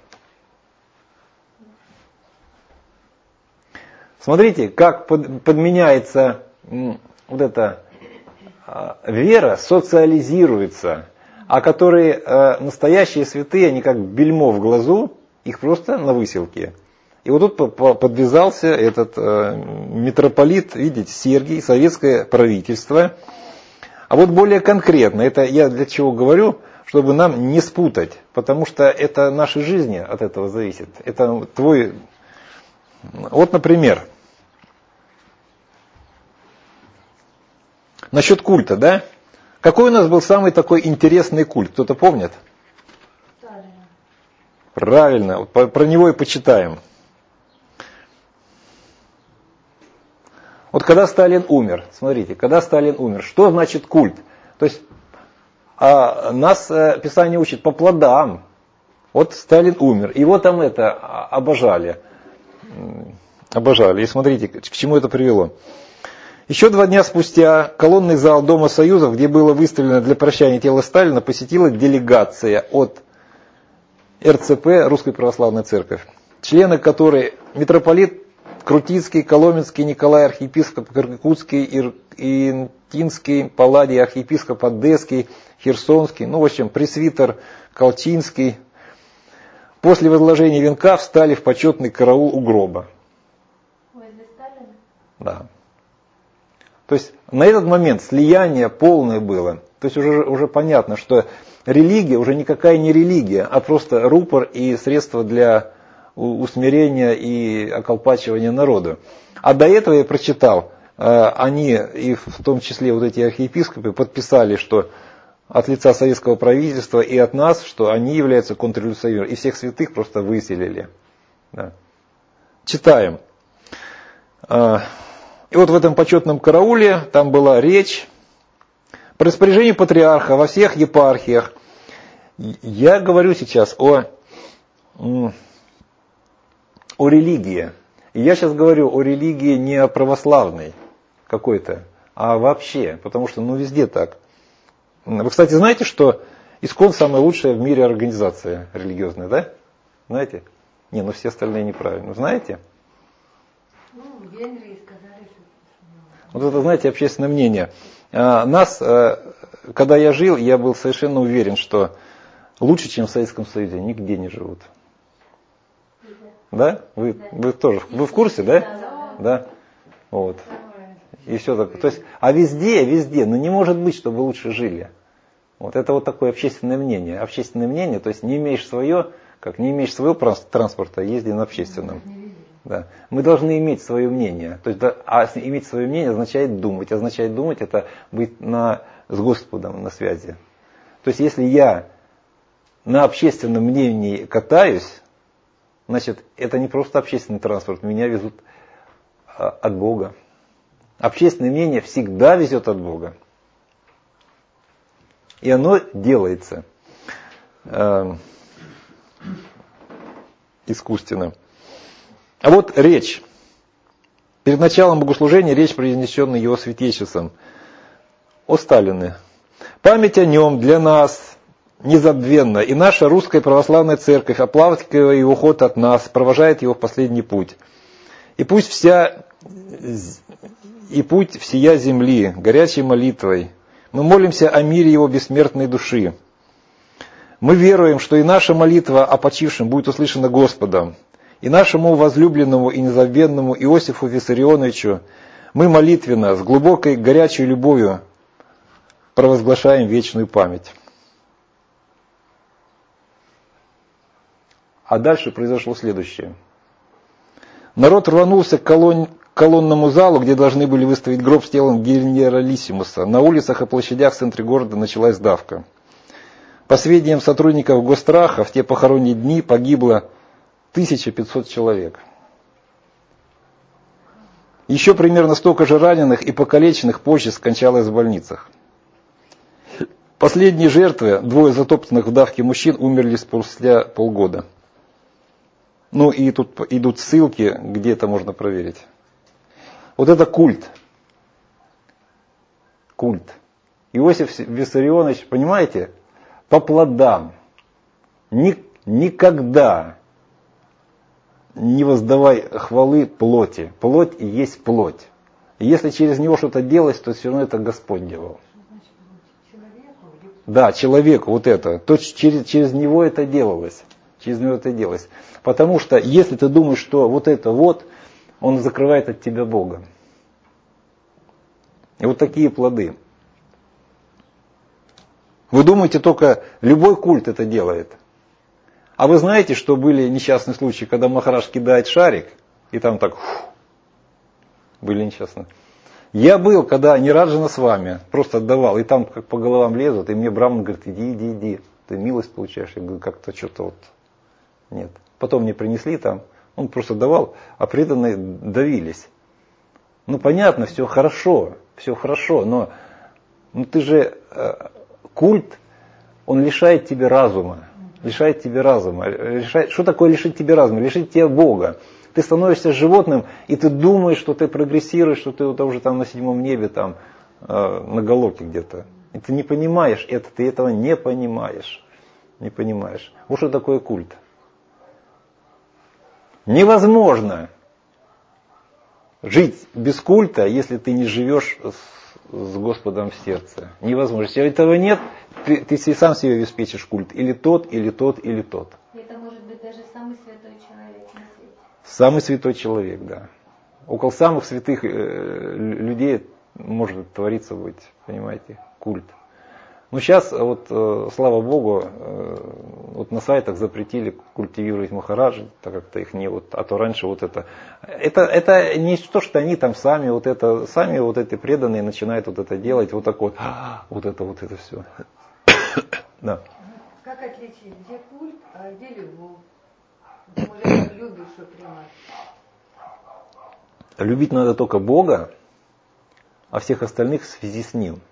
Смотрите, как подменяется вот эта вера, социализируется, а которые настоящие святые, они как бельмо в глазу, их просто на выселке. И вот тут подвязался этот митрополит, видите, Сергий, советское правительство. А вот более конкретно, это я для чего говорю, чтобы нам не спутать, потому что это наши жизни от этого зависит. Это твой... Вот, например, насчет культа, да? Какой у нас был самый такой интересный культ? Кто-то помнит? Сталин. Правильно, вот про него и почитаем. Вот когда Сталин умер, смотрите, когда Сталин умер, что значит культ? То есть а, нас а, Писание учит по плодам. Вот Сталин умер, его там это обожали. Обожали. И смотрите, к чему это привело. Еще два дня спустя колонный зал Дома Союзов, где было выставлено для прощания тело Сталина, посетила делегация от эр цэ пэ, Русской Православной Церковь, члены которой митрополит Крутицкий, Коломенский, Николай, архиепископ Иркутский, Интинский, Палладий, архиепископ Одесский, Херсонский, ну, в общем, пресвитер Колчинский, после возложения венка встали в почетный караул у гроба. Возле Сталина? Да. То есть на этот момент слияние полное было. То есть уже, уже понятно, что религия уже никакая не религия, а просто рупор и средство для усмирения и околпачивания народа. А до этого я прочитал, они, и в том числе вот эти архиепископы, подписали, что от лица советского правительства и от нас, что они являются контрреволюционерами, и всех святых просто выселили. Да. Читаем. И вот в этом почетном карауле там была речь по распоряжению патриарха во всех епархиях. Я говорю сейчас о, о религии. И я сейчас говорю о религии не о православной какой-то, а вообще, потому что ну везде так. Вы, кстати, знаете, что ИСККОН самая лучшая в мире организация религиозная, да? Знаете? Не, ну все остальные неправильно. Знаете? Ну, в Венгрии сказали, что... Вот это, знаете, общественное мнение. Нас, когда я жил, я был совершенно уверен, что лучше, чем в Советском Союзе, нигде не живут. Да? Вы, вы тоже, вы в курсе, да? Да. Вот. И все такое. То есть, а везде, везде, ну не может быть, чтобы лучше жили. Вот это вот такое общественное мнение. Общественное мнение, то есть не имеешь свое, как не имеешь своего транспорта, езди на общественном. Да. Мы должны иметь свое мнение. То есть, да, а иметь свое мнение означает думать. Означает думать — это быть на, с Господом на связи. То есть если я на общественном мнении катаюсь, значит, это не просто общественный транспорт, меня везут а, от Бога. Общественное мнение всегда везет от Бога. И оно делается э, искусственно. А вот речь. Перед началом богослужения речь, произнесенная его святейшеством о Сталине. Память о нем для нас незабвенна, и наша русская православная церковь, оплакивая его уход от нас, провожает его в последний путь. И пусть вся, и путь всея земли, горячей молитвой, мы молимся о мире его бессмертной души. Мы веруем, что и наша молитва о почившем будет услышана Господом, и нашему возлюбленному и незабвенному Иосифу Виссарионовичу мы молитвенно, с глубокой горячей любовью провозглашаем вечную память. А дальше произошло следующее. Народ рванулся к колонн... колонному залу, где должны были выставить гроб с телом генералиссимуса. На улицах и площадях в центре города началась давка. По сведениям сотрудников Гостраха, в те похоронные дни погибло тысяча пятьсот человек. Еще примерно столько же раненых и покалеченных позже скончалось в больницах. Последние жертвы, двое затоптанных в давке мужчин, умерли спустя полгода. Ну и тут идут ссылки, где это можно проверить. Вот это культ. Культ. Иосиф Виссарионович, понимаете, по плодам. Ни, никогда не воздавай хвалы плоти. Плоть и есть плоть. И если через него что-то делать, то все равно это Господь делал. Да, человеку вот это. То через, через него это делалось. Через него это делалось. Потому что если ты думаешь, что вот это вот, он закрывает от тебя Бога. И вот такие плоды. Вы думаете, только любой культ это делает. А вы знаете, что были несчастные случаи, когда Махарадж кидает шарик, и там так... Фу, были несчастные. Я был, когда Нираджана с вами, просто отдавал, и там как по головам лезут, и мне Браман говорит, иди, иди, иди, ты милость получаешь. Я говорю, как-то что-то вот... Нет. Потом мне принесли там, он просто давал, а преданные давились. Ну понятно, все хорошо, все хорошо, но ну, ты же, э, культ, он лишает тебя разума, лишает тебя разума. Лишает, что такое лишить тебя разума? Лишить тебя Бога. Ты становишься животным, и ты думаешь, что ты прогрессируешь, что ты вот уже там на седьмом небе, там, э, на Галоке где-то. И ты не понимаешь это, ты этого не понимаешь. Не понимаешь. Вот что такое культ. Невозможно жить без культа, если ты не живешь с, с Господом в сердце. Невозможно. Если этого нет, ты, ты сам себе обеспечишь культ. Или тот, или тот, или тот. Это может быть даже самый святой человек на свете. Самый святой человек, да. Около самых святых э, людей может твориться быть, понимаете, культ. Ну сейчас, вот, э, слава Богу, э, вот на сайтах запретили культивировать Махараджи, так как-то их не вот, а то раньше вот это. Это, это не то, что они там сами вот это, сами вот эти преданные начинают вот это делать, вот так вот, вот это, вот это все. Да. Как отличить, где культ, а где любовь? Может, любишь, что прямо. Любить надо только Бога, а всех остальных в связи с Ним.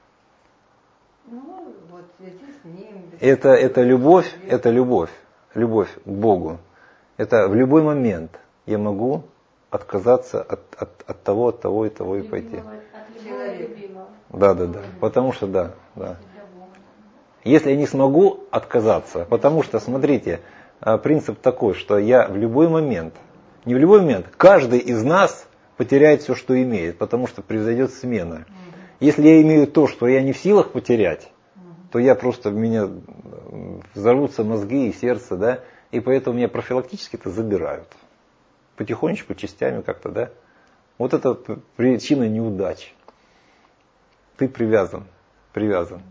Ну, вот, в связи с Ним. Это, это любовь, это любовь, любовь к Богу. Это в любой момент я могу отказаться от, от, от того, от того и того и пойти. От любого любимого. Да, да, да. Потому что да, да. Если я не смогу отказаться, потому что, смотрите, принцип такой, что я в любой момент, не в любой момент, каждый из нас потеряет все, что имеет, потому что произойдет смена. Если я имею то, что я не в силах потерять, то я просто, в меня взорвутся мозги и сердце, да, и поэтому меня профилактически это забирают. Потихонечку, частями как-то, да. Вот это причина неудач. Ты привязан, привязан.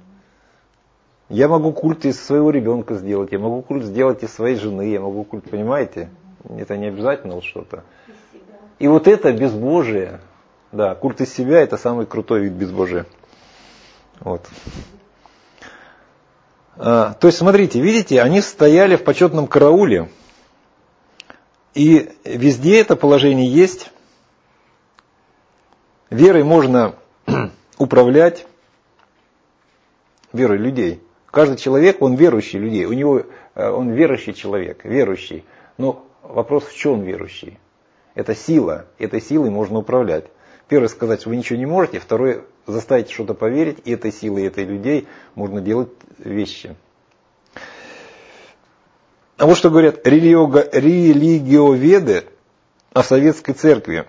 Я могу культ из своего ребенка сделать, я могу культ сделать из своей жены, я могу культ, понимаете? это не обязательно вот что-то. И вот это безбожие, да, культ из себя — это самый крутой вид безбожия. Вот. А, то есть, смотрите, видите, они стояли в почетном карауле, и везде это положение есть. Верой можно управлять, верой людей. Каждый человек, он верующий людей, у него, он верующий человек, верующий. Но вопрос, в чем верующий? Это сила, этой силой можно управлять. Первое, сказать, что вы ничего не можете. Второе, заставить что-то поверить, и этой силой, и этой людей можно делать вещи. А вот что говорят религо, религиоведы о советской церкви.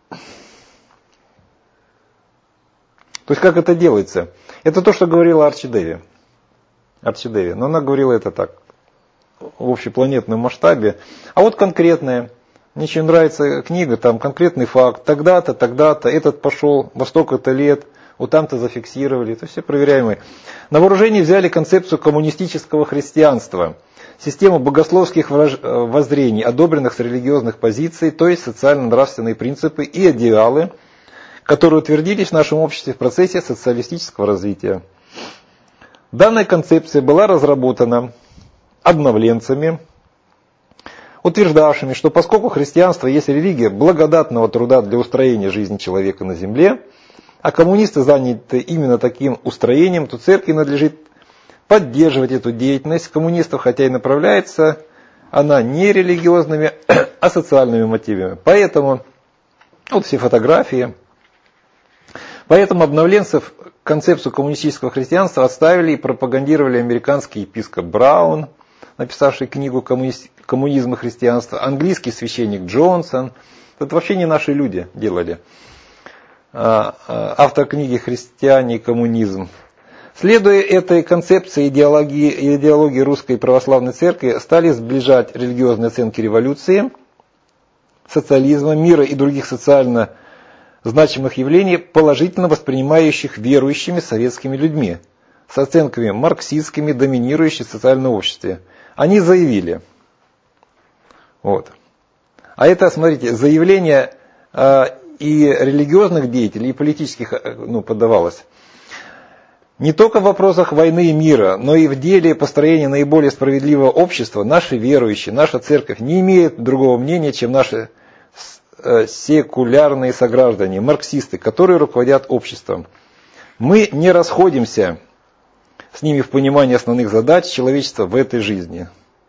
То есть, как это делается? Это то, что говорила Арчи Деви. Арчи Деви. Но она говорила это так, в общепланетном масштабе. А вот конкретное. Мне очень нравится книга, там конкретный факт. Тогда-то, тогда-то, этот пошел во столько-то лет, вот там-то зафиксировали. Это все проверяемые. На вооружение взяли концепцию коммунистического христианства. Систему богословских воззрений, одобренных с религиозных позиций, то есть социально-нравственные принципы и идеалы, которые утвердились в нашем обществе в процессе социалистического развития. Данная концепция была разработана обновленцами, утверждавшими, что поскольку христианство есть религия благодатного труда для устроения жизни человека на земле, а коммунисты заняты именно таким устроением, то церкви надлежит поддерживать эту деятельность коммунистов, хотя и направляется она не религиозными, а социальными мотивами. Поэтому, вот все фотографии, поэтому обновленцев концепцию коммунистического христианства отставили и пропагандировали американский епископ Браун, написавший книгу «Коммунизм и христианство», английский священник Джонсон. Это вообще не наши люди делали. Автор книги «Христиане и коммунизм». Следуя этой концепции идеологии, идеологии русской православной церкви, стали сближать религиозные оценки революции, социализма, мира и других социально значимых явлений, положительно воспринимающих верующими советскими людьми, с оценками марксистскими, доминирующей в социальном обществе. Они заявили, вот, а это, смотрите, заявление э, и религиозных деятелей, и политических, ну, подавалось, не только в вопросах войны и мира, но и в деле построения наиболее справедливого общества наши верующие, наша церковь не имеет другого мнения, чем наши секулярные сограждане, марксисты, которые руководят обществом. Мы не расходимся с ними в понимании основных задач человечества в этой жизни.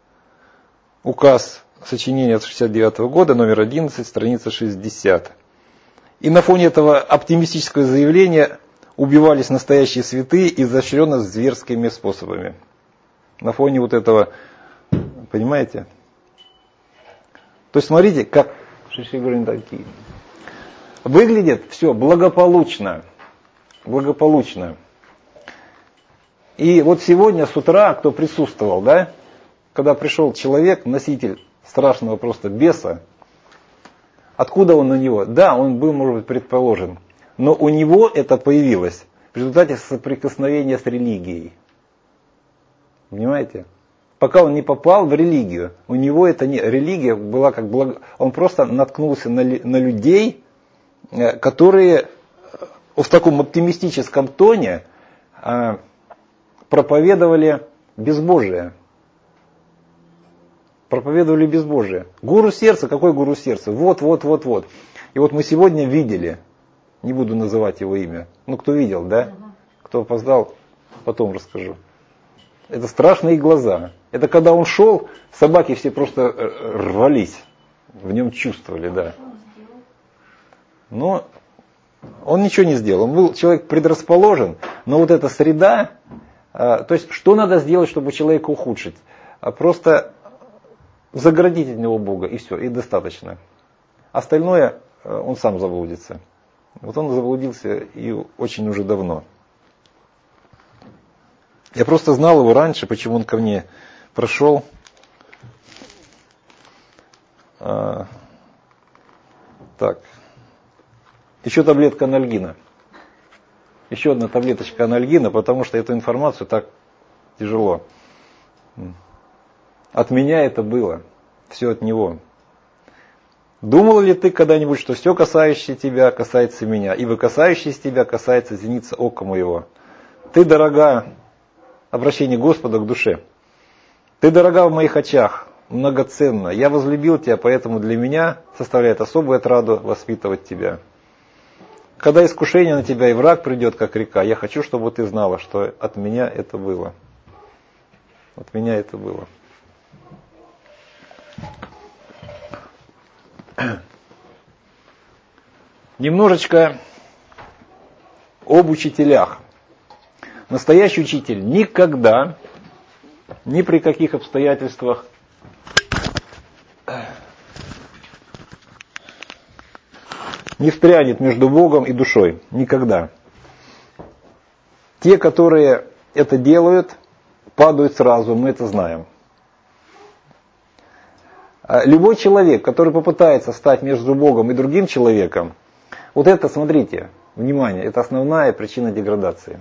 Указ сочинения от шестьдесят девятого года, номер одиннадцать, страница шестьдесят. И на фоне этого оптимистического заявления убивались настоящие святые изощренно зверскими способами. На фоне вот этого, понимаете? То есть смотрите, как выглядит все благополучно. Благополучно. И вот сегодня с утра, кто присутствовал, да, когда пришел человек, носитель страшного просто беса, откуда он на него? Да, он был, может быть, предположен. Но у него это появилось в результате соприкосновения с религией. Понимаете? Пока он не попал в религию, у него это не... Религия была как благо... Он просто наткнулся на, на людей, которые в таком оптимистическом тоне а, проповедовали безбожие. Проповедовали безбожие. Гуру сердца, какой гуру сердца? Вот, вот, вот, вот. И вот мы сегодня видели, не буду называть его имя, ну кто видел, да? Кто опоздал, потом расскажу. Это страшные глаза. Это когда он шел, собаки все просто рвались. В нем чувствовали, да. Но он ничего не сделал. Он был человек предрасположен, но вот эта среда, то есть что надо сделать, чтобы человека ухудшить? Просто загородить от него Бога, и все, и достаточно. Остальное он сам заблудится. Вот он заблудился и очень уже давно. Я просто знал его раньше, почему он ко мне прошел. А, так. Еще таблетка анальгина. Еще одна таблеточка анальгина, потому что эту информацию так тяжело. От меня это было. Все от него. Думал ли ты когда-нибудь, что все касающееся тебя касается меня, ибо касающееся тебя касается зеницы ока моего? Ты дорога, обращение Господа к душе. Ты дорога в моих очах, многоценна. Я возлюбил тебя, поэтому для меня составляет особую отраду воспитывать тебя. Когда искушение на тебя и враг придет, как река, я хочу, чтобы ты знала, что от меня это было. От меня это было. Немножечко об учителях. Настоящий учитель никогда, ни при каких обстоятельствах не встрянет между Богом и душой. Никогда. Те, которые это делают, падают сразу, мы это знаем. Любой человек, который попытается стать между Богом и другим человеком, вот это, смотрите, внимание, это основная причина деградации.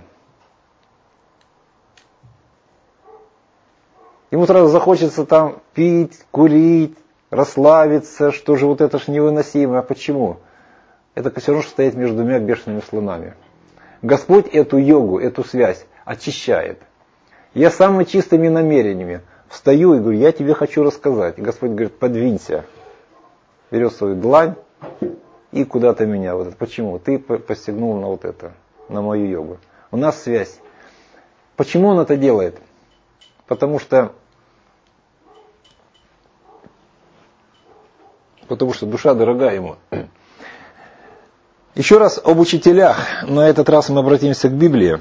Ему сразу захочется там пить, курить, расслабиться, что же вот это ж невыносимо. А почему? Это все равно, что стоять между двумя бешеными слонами. Господь эту йогу, эту связь очищает. Я самыми чистыми намерениями встаю и говорю, я тебе хочу рассказать. И Господь говорит, подвинься. Берет свою длань и куда-то меня. Вот это. Почему? Ты постигнул на вот это, на мою йогу. У нас связь. Почему он это делает? Потому что, потому что душа дорога ему. Еще раз об учителях. На этот раз мы обратимся к Библии.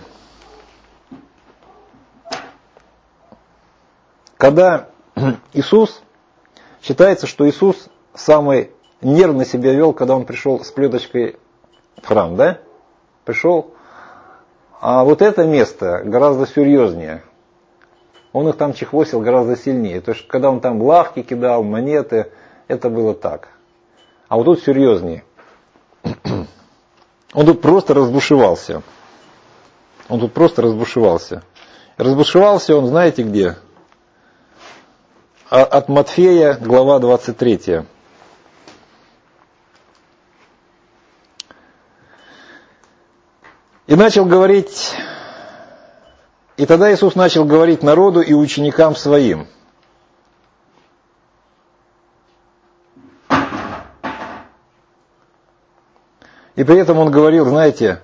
Когда Иисус, считается, что Иисус самый нервно себя вел, когда он пришел с плеточкой в храм, да? Пришел. А вот это место гораздо серьезнее. Он их там чехвосил гораздо сильнее. То есть, когда он там лавки кидал, монеты, это было так. А вот тут серьезнее. Он тут просто разбушевался. Он тут просто разбушевался. Разбушевался он, знаете где? От Матфея, глава двадцать три. И начал говорить, и тогда Иисус начал говорить народу и ученикам своим. И при этом он говорил, знаете,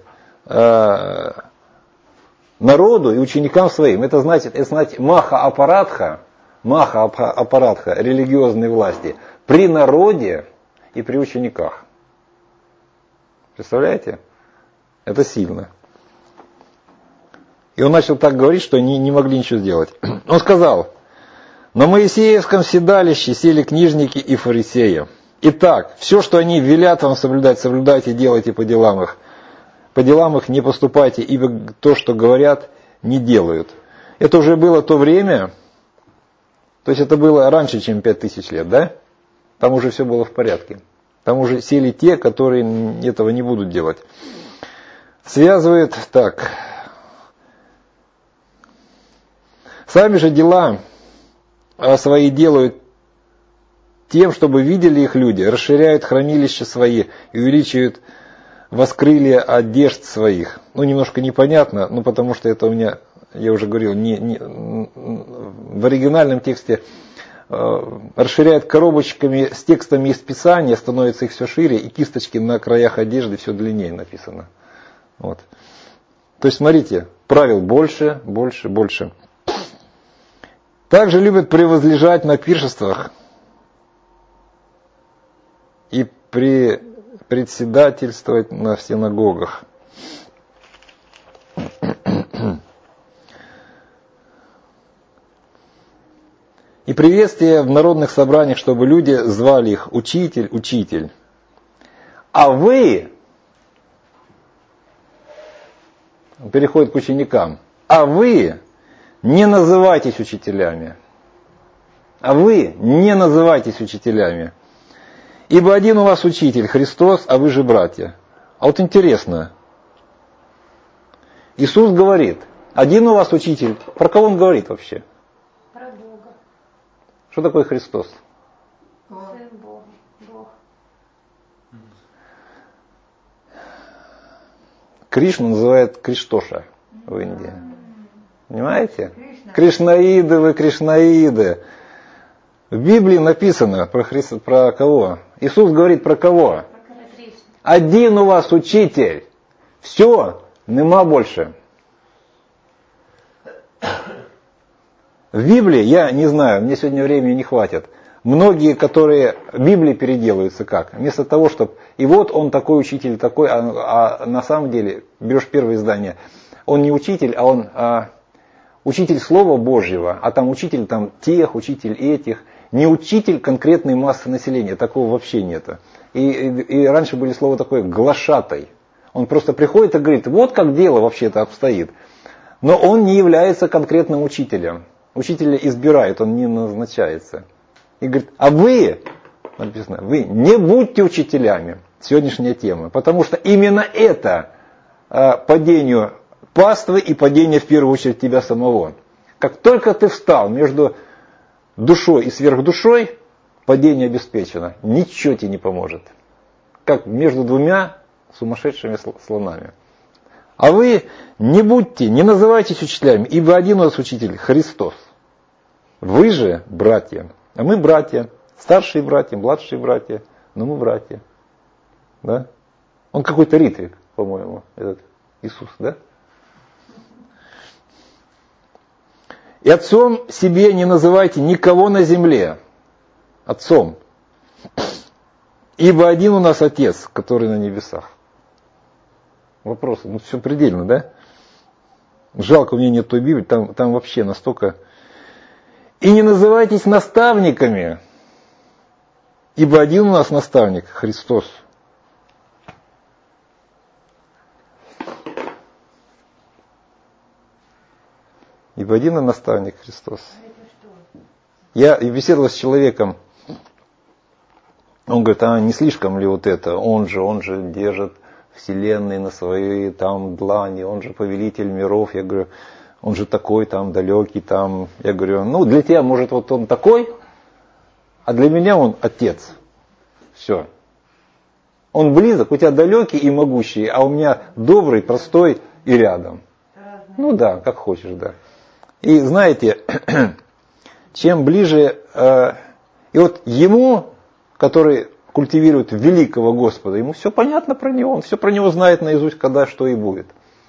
народу и ученикам своим. Это значит, это значит маха-апаратха, маха-апаратха религиозной власти при народе и при учениках. Представляете? Это сильно. И он начал так говорить, что они не могли ничего сделать. Он сказал, на Моисеевском седалище сели книжники и фарисеи. Итак, все, что они велят вам соблюдать, соблюдайте, делайте по делам их. По делам их не поступайте, ибо то, что говорят, не делают. Это уже было то время, то есть это было раньше, чем пять тысяч лет, да? Там уже все было в порядке. Там уже сели те, которые этого не будут делать. Связывает так. Сами же дела свои делают тем, чтобы видели их люди, расширяют хранилища свои и увеличивают воскрылья одежд своих. Ну, немножко непонятно, ну, потому что это у меня, я уже говорил, не, не, в оригинальном тексте э, расширяют коробочками с текстами из Писания, становится их все шире, и кисточки на краях одежды все длиннее написано. Вот. То есть, смотрите, правил больше, больше, больше. Также любят превозлежать на пиршествах и при, председательствовать на синагогах. И приветствие в народных собраниях, чтобы люди звали их учитель, учитель. А вы, переходит к ученикам, а вы не называйтесь учителями. А вы не называйтесь учителями. Ибо один у вас учитель, Христос, а вы же братья. А вот интересно. Иисус говорит, один у вас учитель. Про кого он говорит вообще? Про Бога. Что такое Христос? Сын Бога. Бог. Кришну называют Криштоша в Индии. Понимаете? Кришнаиды вы, кришнаиды. В Библии написано про, Христа, про кого? Иисус говорит про кого? Один у вас учитель. Все, нема больше. В Библии, я не знаю, мне сегодня времени не хватит. Многие, которые Библии переделываются как? Вместо того, чтобы... И вот он такой учитель, такой, а, а на самом деле, берешь первое издание, он не учитель, а он а, учитель Слова Божьего, а там учитель там, тех, учитель этих. Не учитель конкретной массы населения, такого вообще нет. И, и, и раньше были слова такое «глашатай». Он просто приходит и говорит, вот как дело вообще-то обстоит. Но он не является конкретным учителем. Учителя избирают, он не назначается. И говорит, а вы, написано, вы не будьте учителями. Сегодняшняя тема. Потому что именно это а, падению паствы и падение в первую очередь тебя самого. Как только ты встал между душой и сверхдушой, падение обеспечено. Ничего тебе не поможет. Как между двумя сумасшедшими слонами. А вы не будьте, не называйтесь учителями, ибо один у вас учитель Христос. Вы же братья. А мы братья. Старшие братья, младшие братья. Но мы братья. Да? Он какой-то Ритвик, по-моему, этот Иисус, да? И отцом себе не называйте никого на земле. Отцом. Ибо один у нас Отец, который на небесах. Вопрос, ну все предельно, да? Жалко, у меня нет той Библии, там, там вообще настолько... И не называйтесь наставниками, ибо один у нас наставник, Христос. Ибо один наставник Христос. Я беседовал с человеком, он говорит, а не слишком ли вот это, он же, он же держит вселенной на своей там длани, он же повелитель миров. Я говорю, он же такой там далекий там. Я говорю, ну для тебя может вот он такой, а для меня он отец. Все. Он близок, у тебя далекий и могущий, а у меня добрый, простой и рядом. Ну да, как хочешь, да. И знаете, чем ближе, э, и вот ему, который культивирует великого Господа, ему все понятно про него, он все про него знает наизусть, когда что и будет.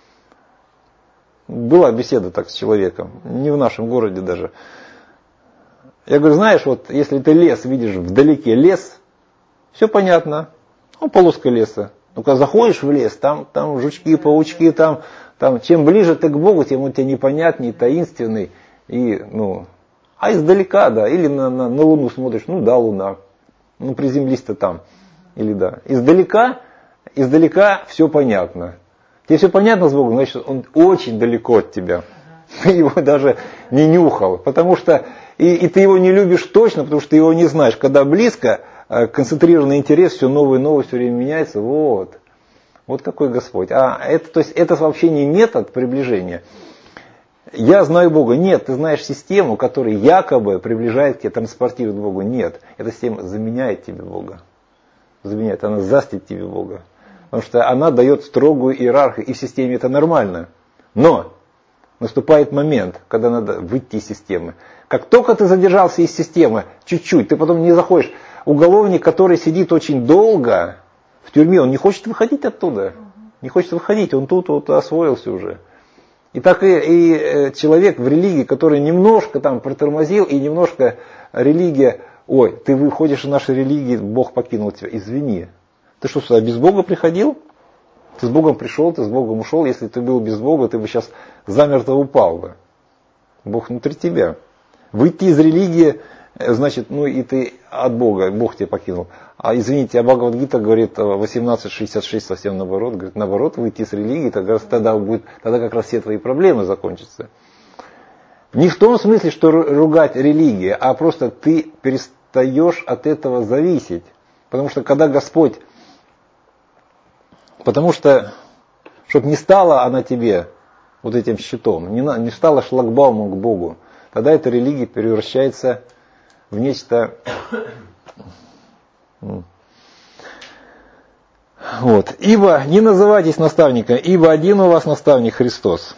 Была беседа так с человеком, не в нашем городе даже. Я говорю, знаешь, вот если ты лес видишь вдалеке, лес, все понятно, ну полоска леса. Ну когда заходишь в лес, там, там жучки, паучки, там, там, чем ближе ты к Богу, тем он тебе непонятней, таинственный. И, ну, а издалека, да, или на, на, на Луну смотришь, ну да, Луна, ну приземлись-то там, или да. Издалека, издалека все понятно. Тебе все понятно с Богом, значит, он очень далеко от тебя. Ты его даже не нюхал, потому что, и, и ты его не любишь точно, потому что ты его не знаешь. Когда близко, концентрированный интерес, все новое и новое, все время меняется, вот. Вот какой Господь. А это, то есть, это вообще не метод приближения. Я знаю Бога. Нет, ты знаешь систему, которая якобы приближает к тебе, транспортирует к Богу. Нет, эта система заменяет тебе Бога. Заменяет, она застит тебе Бога. Потому что она дает строгую иерархию, и в системе это нормально. Но наступает момент, когда надо выйти из системы. Как только ты задержался из системы, чуть-чуть, ты потом не заходишь. Уголовник, который сидит очень долго в тюрьме, он не хочет выходить оттуда. Не хочет выходить, он тут вот освоился уже. И так и, и человек в религии, который немножко там протормозил, и немножко религия, ой, ты выходишь из нашей религии, Бог покинул тебя, извини. Ты что, сюда без Бога приходил? Ты с Богом пришел, ты с Богом ушел. Если ты был без Бога, ты бы сейчас замертво упал бы. Бог внутри тебя. Выйти из религии, значит, ну и ты от Бога, Бог тебя покинул. А извините, а Бхагавад-гита говорит восемнадцать шестьдесят шесть совсем наоборот. Говорит, наоборот, выйти из религии, тогда, тогда, будет, тогда как раз все твои проблемы закончатся. Не в том смысле, что ругать религию, а просто ты перестаешь от этого зависеть. Потому что когда Господь... Потому что, чтобы не стала она тебе вот этим щитом, не, не стала шлагбаумом к Богу, тогда эта религия превращается в нечто Вот. Ибо не называйтесь наставником, ибо один у вас наставник Христос.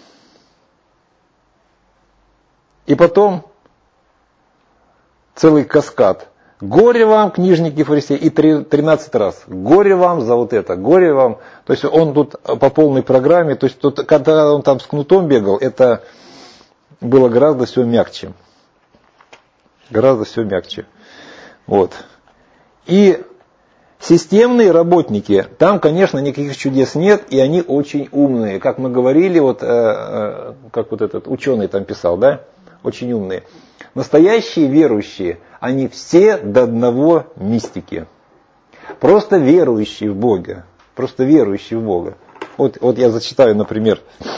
И потом целый каскад. Горе вам, книжники, фарисеи, и тринадцать раз. Горе вам за вот это, горе вам. То есть он тут по полной программе, то есть тут, когда он там с кнутом бегал, это было гораздо все мягче. Гораздо все мягче. Вот. И системные работники, там, конечно, никаких чудес нет, и они очень умные. Как мы говорили, вот, э, э, как вот этот ученый там писал, да? Очень умные. Настоящие верующие, они все до одного мистики. Просто верующие в Бога. Просто верующие в Бога. Вот, вот я зачитаю, например.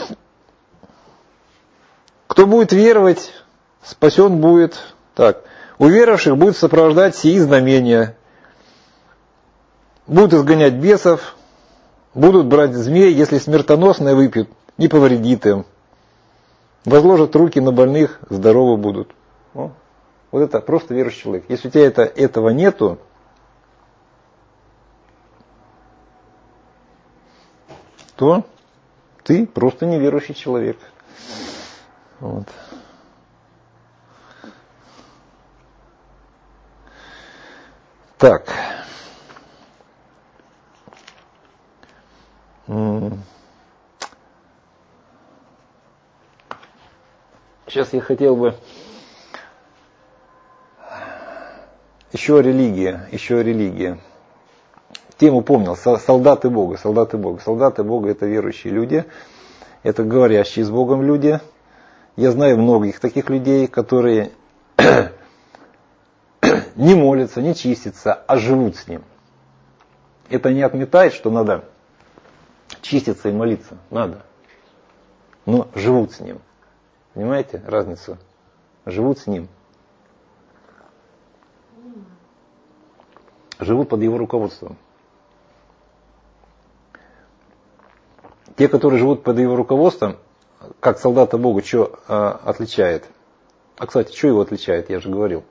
Кто будет веровать, спасен будет. Так. У веровавших будет сопровождать сии знамения. Будут изгонять бесов, будут брать змей, если смертоносное выпьют, не повредит им. Возложат руки на больных, здоровы будут. О, вот это просто верующий человек. Если у тебя это, этого нету, то ты просто неверующий человек. Вот. Так. Сейчас я хотел бы еще о религии, еще о религии. Тему помнил, солдаты Бога, солдаты Бога. Солдаты Бога — это верующие люди, это говорящие с Богом люди. Я знаю многих таких людей, которые не молятся, не чистятся, а живут с Ним. Это не отметает, что надо чиститься и молиться, надо. Но живут с Ним. Понимаете разницу? Живут с Ним. Живут под Его руководством. Те, которые живут под Его руководством, как солдата Бога, что а, отличает? А, кстати, что его отличает, я же говорил.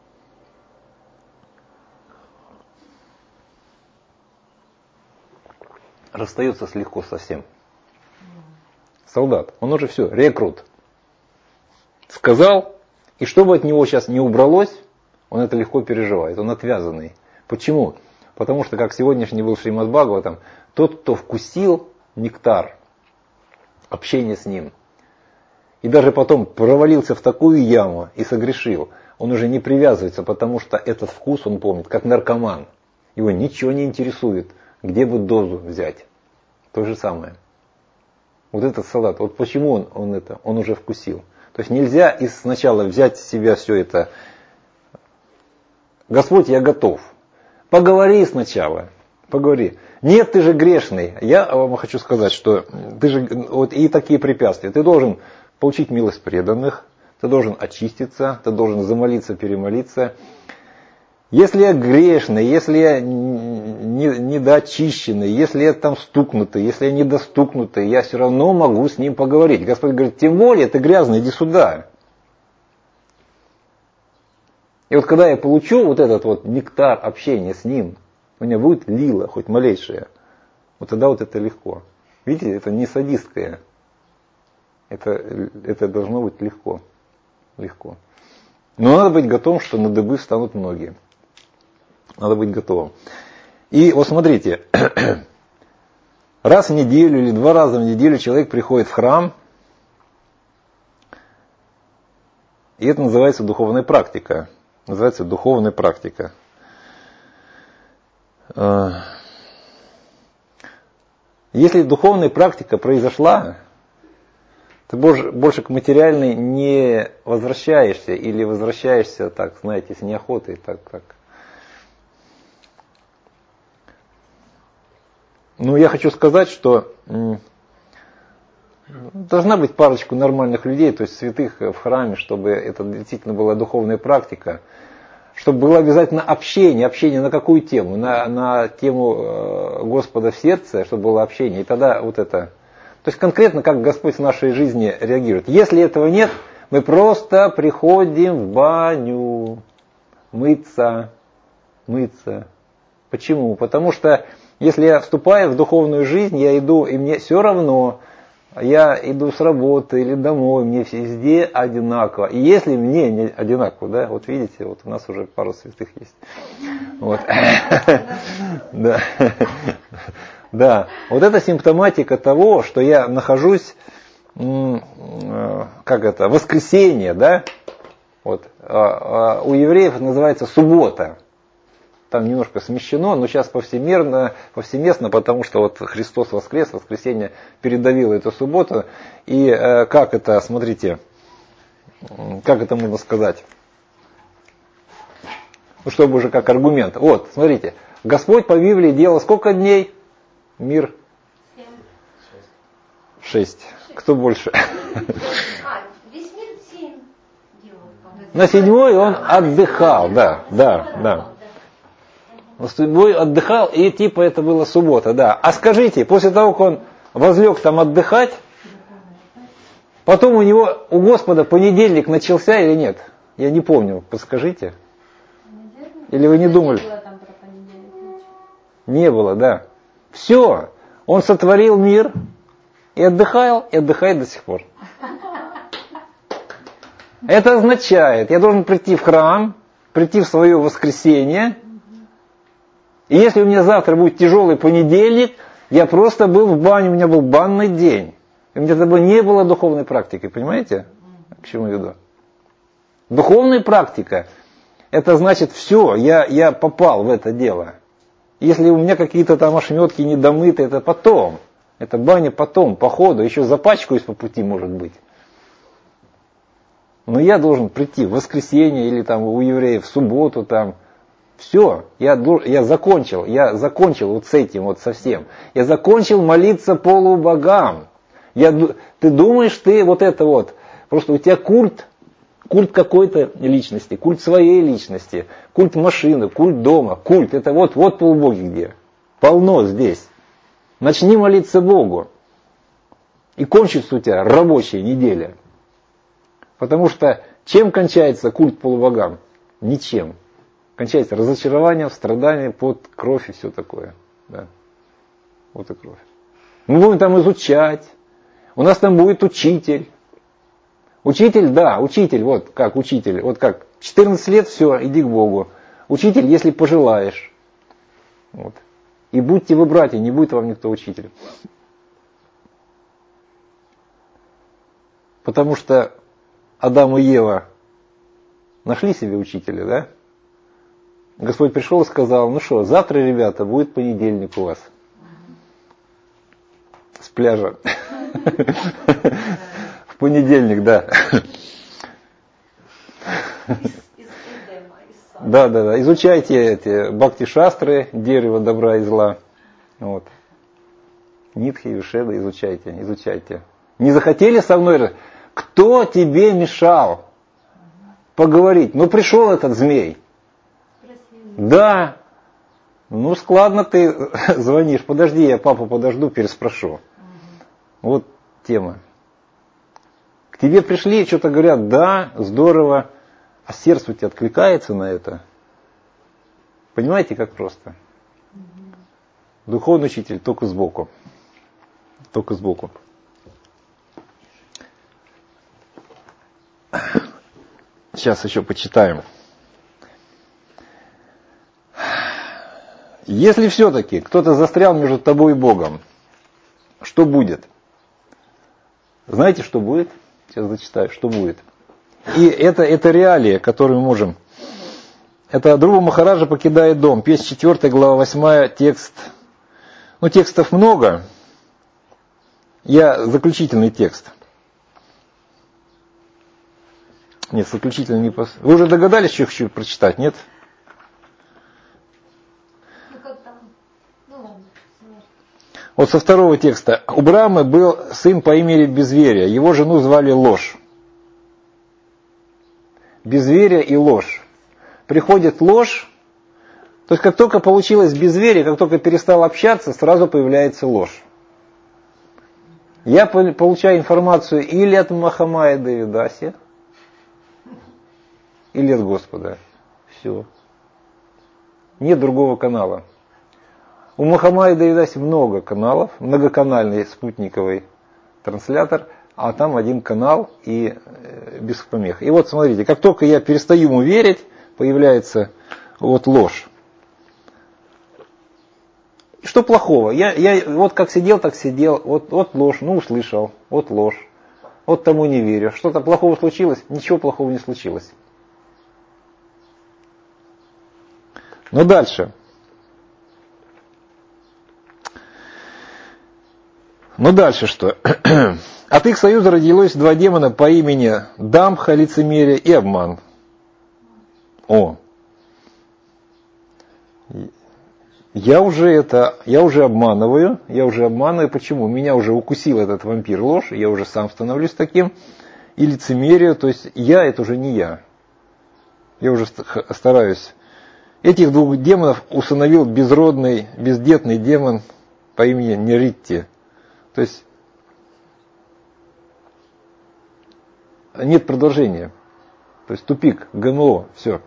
Расстается легко совсем. Солдат, он уже все, рекрут. Сказал, и что бы от него сейчас не убралось, он это легко переживает, он отвязанный. Почему? Потому что, как сегодняшний был Шримад Бхагаватам, тот, кто вкусил нектар, общение с ним, и даже потом провалился в такую яму и согрешил, он уже не привязывается, потому что этот вкус он помнит, как наркоман. Его ничего не интересует, где бы дозу взять. То же самое. Вот этот солдат, вот почему он, он это, он уже вкусил. То есть нельзя и сначала взять с себя все это. Господь, я готов. Поговори сначала. Поговори. Нет, ты же грешный. Я вам хочу сказать, что ты же вот и такие препятствия. Ты должен получить милость преданных, ты должен очиститься, ты должен замолиться, перемолиться. Если я грешный, если я недоочищенный, если я там стукнутый, если я недостукнутый, я все равно могу с ним поговорить. Господь говорит, тем более ты грязный, иди сюда. И вот когда я получу вот этот вот нектар общения с ним, у меня будет лила, хоть малейшая, вот тогда вот это легко. Видите, это не садистское. Это, это должно быть легко. Легко. Но надо быть готовым, что на дыбы встанут многие. Надо быть готовым. И вот смотрите, раз в неделю или два раза в неделю человек приходит в храм, и это называется духовная практика. Называется духовная практика. Если духовная практика произошла, ты больше к материальной не возвращаешься или возвращаешься, так, знаете, с неохотой, так, так. Ну, я хочу сказать, что должна быть парочку нормальных людей, то есть святых в храме, чтобы это действительно была духовная практика, чтобы было обязательно общение. Общение на какую тему? На, на тему Господа в сердце, чтобы было общение. И тогда вот это... То есть конкретно, как Господь в нашей жизни реагирует. Если этого нет, мы просто приходим в баню, мыться, мыться. Почему? Потому что если я вступаю в духовную жизнь, я иду, и мне все равно, я иду с работы или домой, мне везде одинаково. И если мне не одинаково, да, вот видите, вот у нас уже пару святых есть. Вот. Да. Да. Вот это симптоматика того, что я нахожусь, как это, воскресенье, да? Вот. У евреев это называется суббота. Там немножко смещено, но сейчас повсеместно, повсеместно, потому что вот Христос воскрес, воскресенье передавило эту субботу. И э, как это, смотрите, как это можно сказать? Ну, чтобы уже как аргумент. Вот, смотрите, Господь по Библии делал сколько дней? Мир? Шесть. Кто больше? А, весь мир семь делал. На седьмой он отдыхал, да, да, да. На седьмой отдыхал, и типа это была суббота, да. А скажите, после того, как он возлег там отдыхать, потом у него, у Господа понедельник начался или нет? Я не помню, подскажите. Или вы не думали? Не было там про понедельник ничего. Не было, да. Все, он сотворил мир и отдыхал, и отдыхает до сих пор. Это означает, я должен прийти в храм, прийти в свое воскресенье, и если у меня завтра будет тяжелый понедельник, я просто был в бане, у меня был банный день. И у меня тогда не было духовной практики, понимаете? К чему я веду? Духовная практика, это значит все, я, я попал в это дело. Если у меня какие-то там ошметки недомыты, это потом. Это баня потом, по ходу, еще запачкаюсь по пути, может быть. Но я должен прийти в воскресенье или там у евреев в субботу там. Все, я, я закончил, я закончил вот с этим, вот совсем. Я закончил молиться полубогам. Я, ты думаешь, ты вот это вот, просто у тебя культ, культ какой-то личности, культ своей личности, культ машины, культ дома, культ, это вот, вот полубоги где. Полно здесь. Начни молиться Богу. И кончится у тебя рабочая неделя. Потому что чем кончается культ полубогам? Ничем. Кончается разочарованием, страданием, под кровь и все такое. Да. Вот и кровь. Мы будем там изучать. У нас там будет учитель. Учитель, да, учитель, вот как учитель. Вот как, четырнадцать лет, все, иди к Богу. Учитель, если пожелаешь. Вот. И будьте вы братья, не будет вам никто учителем. Потому что Адам и Ева нашли себе учителя, да? Господь пришел и сказал, ну что, завтра, ребята, будет понедельник у вас. С пляжа. В понедельник, да. Да, да, да. Изучайте эти бхакти-шастры, дерево добра и зла. Вот. Нитхи, Вишеда, изучайте, изучайте. Не захотели со мной? Кто тебе мешал поговорить? Ну, пришел этот змей. Да. Ну, складно ты звонишь. Подожди, я папу подожду, переспрошу. Вот тема. К тебе пришли, что-то говорят, да, здорово. А сердце у тебя откликается на это? Понимаете, как просто? Духовный учитель только сбоку. Только сбоку. Сейчас еще почитаем. Если все-таки кто-то застрял между тобой и Богом, что будет? Знаете, что будет? Сейчас зачитаю, что будет. И это, это реалия, которую мы можем. Это Друва Махараджа покидает дом. Песня четвёртая, глава восьмая, текст. Ну, текстов много. Я заключительный текст. Нет, заключительный не пос... Вы уже догадались, что я хочу прочитать, нет? Ну, как там? Ну, ладно. Вот со второго текста. У Брамы был сын по имени Безверия. Его жену звали Ложь. Безверие и ложь. Приходит ложь. То есть, как только получилось безверие, как только перестал общаться, сразу появляется ложь. Я получаю информацию или от Махамая Девидаси, или от Господа. Все. Нет другого канала. У Мухаммада, видать, много каналов, многоканальный спутниковый транслятор, а там один канал и без помех. И вот смотрите, как только я перестаю ему верить, появляется вот ложь. Что плохого? Я, я вот как сидел, так сидел, вот, вот ложь, ну услышал, вот ложь, вот тому не верю. Что-то плохого случилось? Ничего плохого не случилось. Но дальше. Ну дальше что? От их союза родилось два демона по имени Дамха, лицемерие и обман. О! Я уже это, я уже обманываю, я уже обманываю. Почему? Меня уже укусил этот вампир ложь, я уже сам становлюсь таким. И лицемерие, то есть я это уже не я. Я уже стараюсь. Этих двух демонов усыновил безродный, бездетный демон по имени Неритти. То есть нет продолжения. То есть тупик, ГМО, все.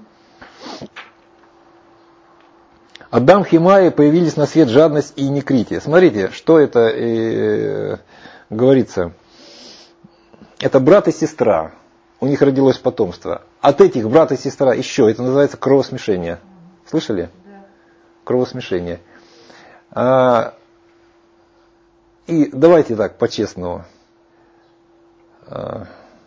Адам и Майя появились на свет жадность и некритие. Смотрите, что это э, говорится. Это брат и сестра. У них родилось потомство. От этих брат и сестра еще, это называется кровосмешение. Слышали? Да. Кровосмешение. А, и давайте так, по-честному. А,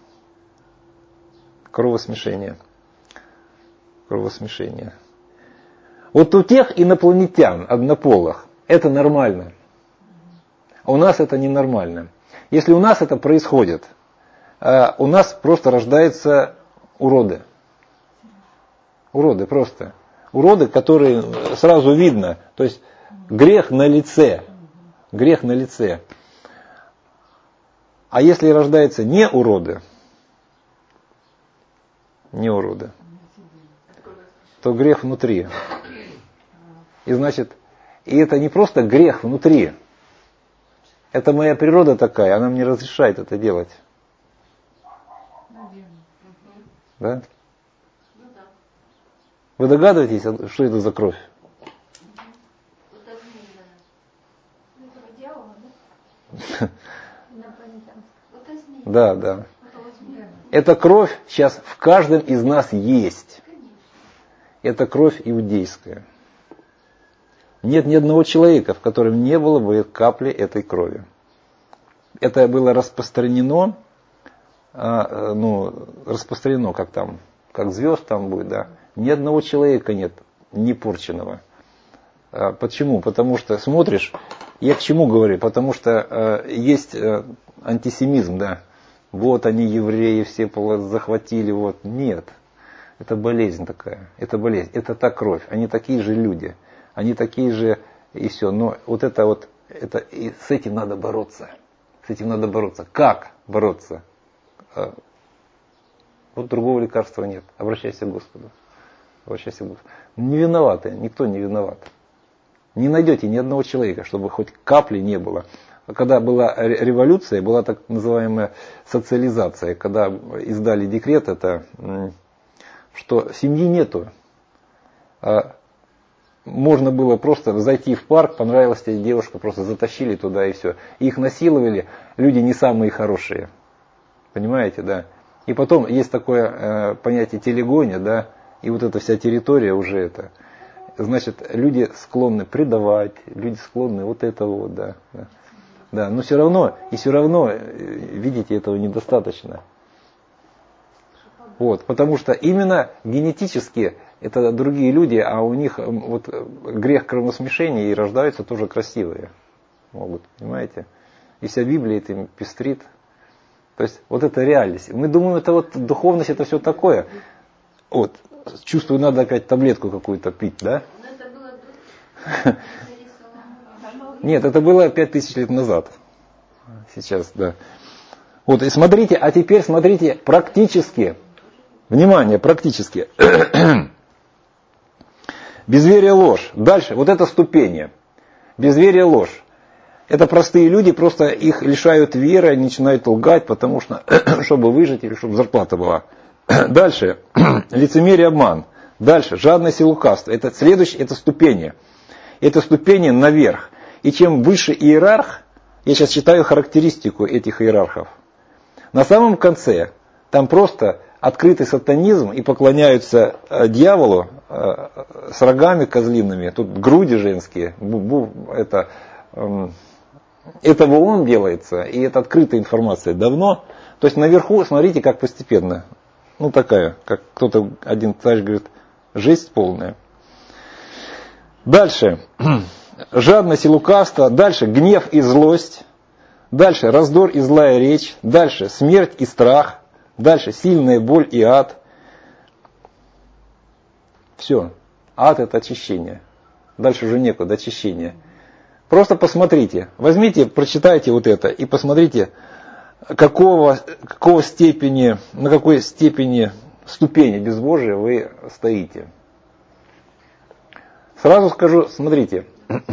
кровосмешение. Кровосмешение. Вот у тех инопланетян, однополых, это нормально. А у нас это ненормально. Если у нас это происходит, у нас просто рождаются уроды. Уроды просто. Уроды, которые сразу видно. То есть грех на лице. Грех на лице. А если рождаются не уроды, не уроды, то грех внутри. И значит, и это не просто грех внутри. Это моя природа такая, она мне разрешает это делать. Да? Вы догадываетесь, что это за кровь? Да, да. Эта кровь сейчас в каждом из нас есть. Это кровь иудейская. Нет ни одного человека, в котором не было бы капли этой крови. Это было распространено, а, ну, распространено, как там, как звезд там будет, да. Ни одного человека нет, не порченного. А, почему? Потому что смотришь, я к чему говорю? Потому что а, есть а, антисемизм, да. Вот они, евреи, все захватили, вот. Нет. Это болезнь такая. Это болезнь. Это та кровь. Они такие же люди. Они такие же и все. Но вот это вот, это, и с этим надо бороться. С этим надо бороться. Как бороться? Вот другого лекарства нет. Обращайся к Господу. Обращайся к Господу. Не виноваты. Никто не виноват. Не найдете ни одного человека, чтобы хоть капли не было. Когда была революция, была так называемая социализация, когда издали декрет, это, что семьи нету. Можно было просто зайти в парк, понравилась тебе девушка, просто затащили туда и все. Их насиловали, люди не самые хорошие. Понимаете, да? И потом есть такое э, понятие телегония, да, и вот эта вся территория уже это. Значит, люди склонны предавать, люди склонны вот это вот, да. Да, да, но все равно, и все равно, видите, этого недостаточно. Вот, потому что именно генетически это другие люди, а у них вот грех кровосмешения и рождаются тоже красивые. Могут, понимаете? И вся Библия этим пестрит. То есть вот это реальность. Мы думаем, это вот духовность, это все такое. Вот, чувствую, надо опять таблетку какую-то пить, да? Нет, это было пять тысяч лет назад. Сейчас, да. Вот, и смотрите, а теперь смотрите практически. Внимание, практически. Безверие, ложь. Дальше, вот это ступени. Безверие, ложь. Это простые люди, просто их лишают веры, начинают лгать, потому что, чтобы выжить или чтобы зарплата была. Дальше, лицемерие, обман. Дальше, жадность и лукавство. Это следующее, это ступени. это ступени наверх. И чем выше иерарх, я сейчас читаю характеристику этих иерархов. На самом конце там просто открытый сатанизм и поклоняются дьяволу с рогами козлиными, тут груди женские, это, этого он делается, и это открытая информация давно. То есть наверху, смотрите, как постепенно, ну такая, как кто-то, один товарищ говорит, жесть полная. Дальше, жадность и лукавство, дальше гнев и злость, дальше раздор и злая речь, дальше смерть и страх, дальше сильная боль и ад. Все, ад это очищение, дальше уже некуда, очищение. Просто посмотрите, возьмите, прочитайте вот это и посмотрите, какого, какого степени, на какой степени ступени безбожия вы стоите. Сразу скажу, смотрите,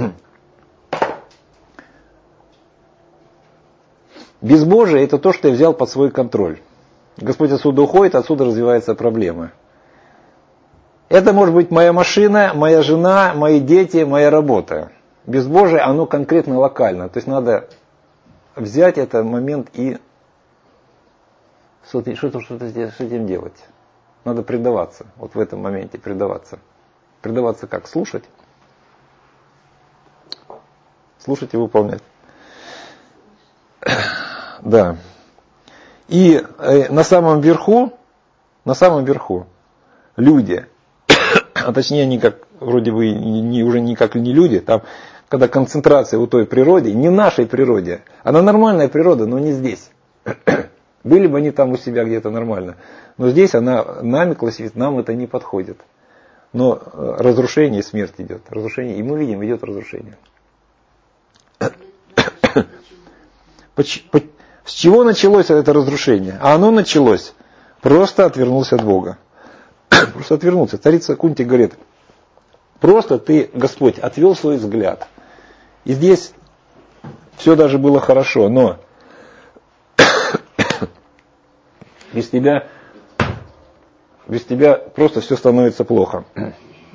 безбожие это то, что я взял под свой контроль. Господь отсюда уходит, отсюда развивается проблема. Это может быть моя машина, моя жена, мои дети, моя работа. Безбожие, оно конкретно локально. То есть надо взять этот момент и что-то, что-то, что-то с этим делать. Надо предаваться. Вот в этом моменте предаваться. Предаваться как? Слушать. Слушать и выполнять. Да. И э, на самом верху, на самом верху люди, а точнее они как, вроде бы не, не, уже никак не люди, там, когда концентрация у той природе, не нашей природе, она нормальная природа, но не здесь. Были бы они там у себя где-то нормально. Но здесь она нами классифицирует, нам это не подходит. Но разрушение и смерть идет. Разрушение, и мы видим, идет разрушение. С чего началось это разрушение? А оно началось, просто отвернулся от Бога. Просто отвернулся. Царица Кунти говорит, просто ты, Господь, отвел свой взгляд. И здесь все даже было хорошо, но без тебя, без тебя просто все становится плохо. Просто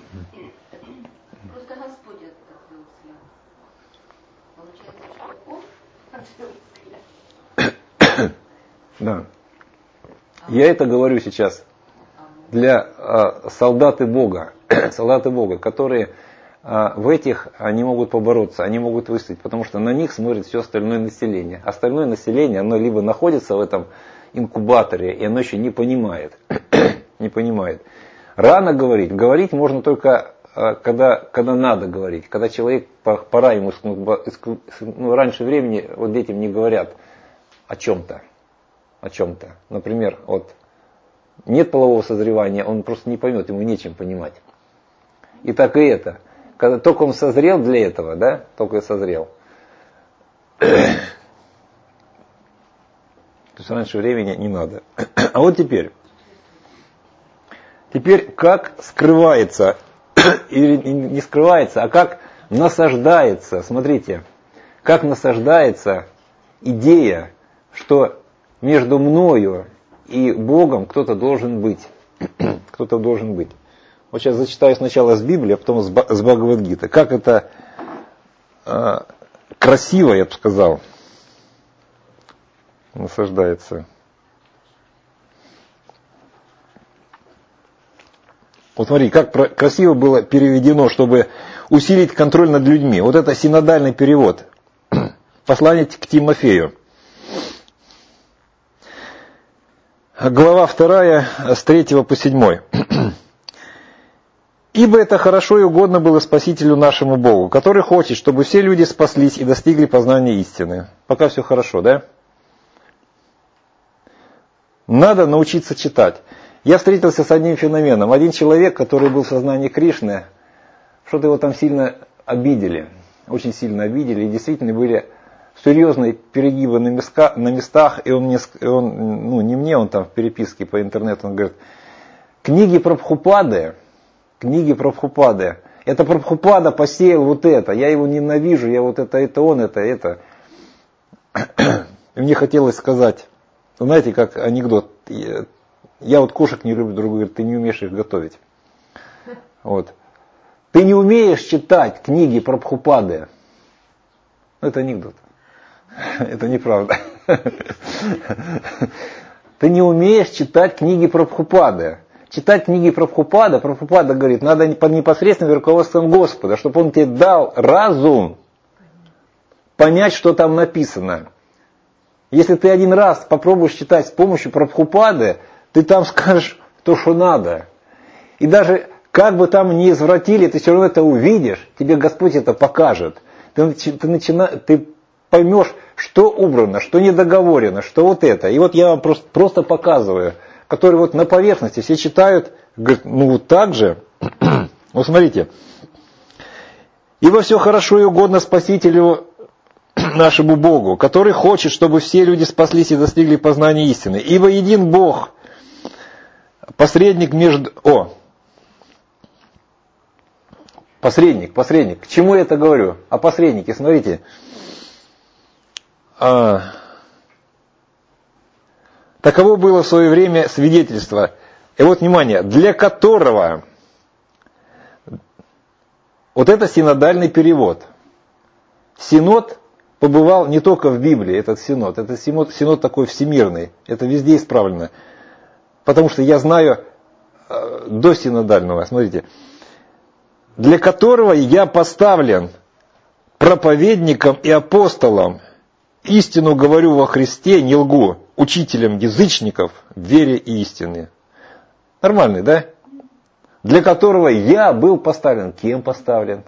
Господь отвел взгляд. Получается, что Он отвел взгляд. Да. Я это говорю сейчас для э, солдаты Бога, солдаты Бога, которые э, в этих они могут побороться, они могут выстоять, потому что на них смотрит все остальное население. Остальное население, оно либо находится в этом инкубаторе, и оно еще не понимает. не понимает. Рано говорить. Говорить можно только, э, когда, когда надо говорить. Когда человек, пора ему, ну, раньше времени, вот детям не говорят о чем-то. О чем-то. Например, вот нет полового созревания, он просто не поймет, ему нечем понимать. И так и это. Когда только он созрел для этого, да, только созрел. То есть раньше времени не надо. А вот теперь. Теперь как скрывается, или не скрывается, а как насаждается, смотрите, как насаждается идея, что между мною и Богом кто-то должен быть. Кто-то должен быть. Вот сейчас зачитаю сначала с Библии, а потом с Бхагавад-гиты. Как это э, красиво, я бы сказал, насаждается. Вот смотри, как красиво было переведено, чтобы усилить контроль над людьми. Вот это синодальный перевод. Послание к Тимофею. Глава вторая, с третьего по седьмой. «Ибо это хорошо и угодно было Спасителю нашему Богу, который хочет, чтобы все люди спаслись и достигли познания истины». Пока все хорошо, да? Надо научиться читать. Я встретился с одним феноменом. Один человек, который был в сознании Кришны, что-то его там сильно обидели. Очень сильно обидели. И действительно были серьезные перегибы на, места, на местах. И он, мне, он, ну не мне, он там в переписке по интернету, он говорит, книги Прабхупады, книги Прабхупады, это Прабхупада посеял вот это. Я его ненавижу, я вот это, это он, это, это. И мне хотелось сказать, знаете, как анекдот. Я вот кошек не люблю, другой говорит, ты не умеешь их готовить. Вот. Ты не умеешь читать книги Прабхупады. Это анекдот. Это неправда. Ты не умеешь читать книги Прабхупады. Читать книги Прабхупада, Прабхупада говорит, надо под непосредственным руководством Господа, чтобы Он тебе дал разум понять, что там написано. Если ты один раз попробуешь читать с помощью Прабхупады, ты там скажешь то, что надо. И даже как бы там ни извратили, ты все равно это увидишь, тебе Господь это покажет. Ты, ты, начина, ты поймешь, что убрано, что недоговорено, что вот это. И вот я вам просто, просто показываю, которые вот на поверхности все читают, говорят, ну вот так же. Вот смотрите. Ибо все хорошо и угодно Спасителю нашему Богу, который хочет, чтобы все люди спаслись и достигли познания истины. Ибо един Бог, посредник между... О! Посредник, посредник. К чему я это говорю? О посреднике, смотрите. А... Таково было в свое время свидетельство. И вот, внимание, для которого... Вот это синодальный перевод. Синод побывал не только в Библии, этот синод. Это синод, синод такой всемирный. Это везде исправлено. Потому что я знаю э, до синодального, смотрите. Для которого я поставлен проповедником и апостолом. Истину говорю во Христе, не лгу, учителем язычников в вере и истины. Нормальный, да? Для которого я был поставлен. Кем поставлен?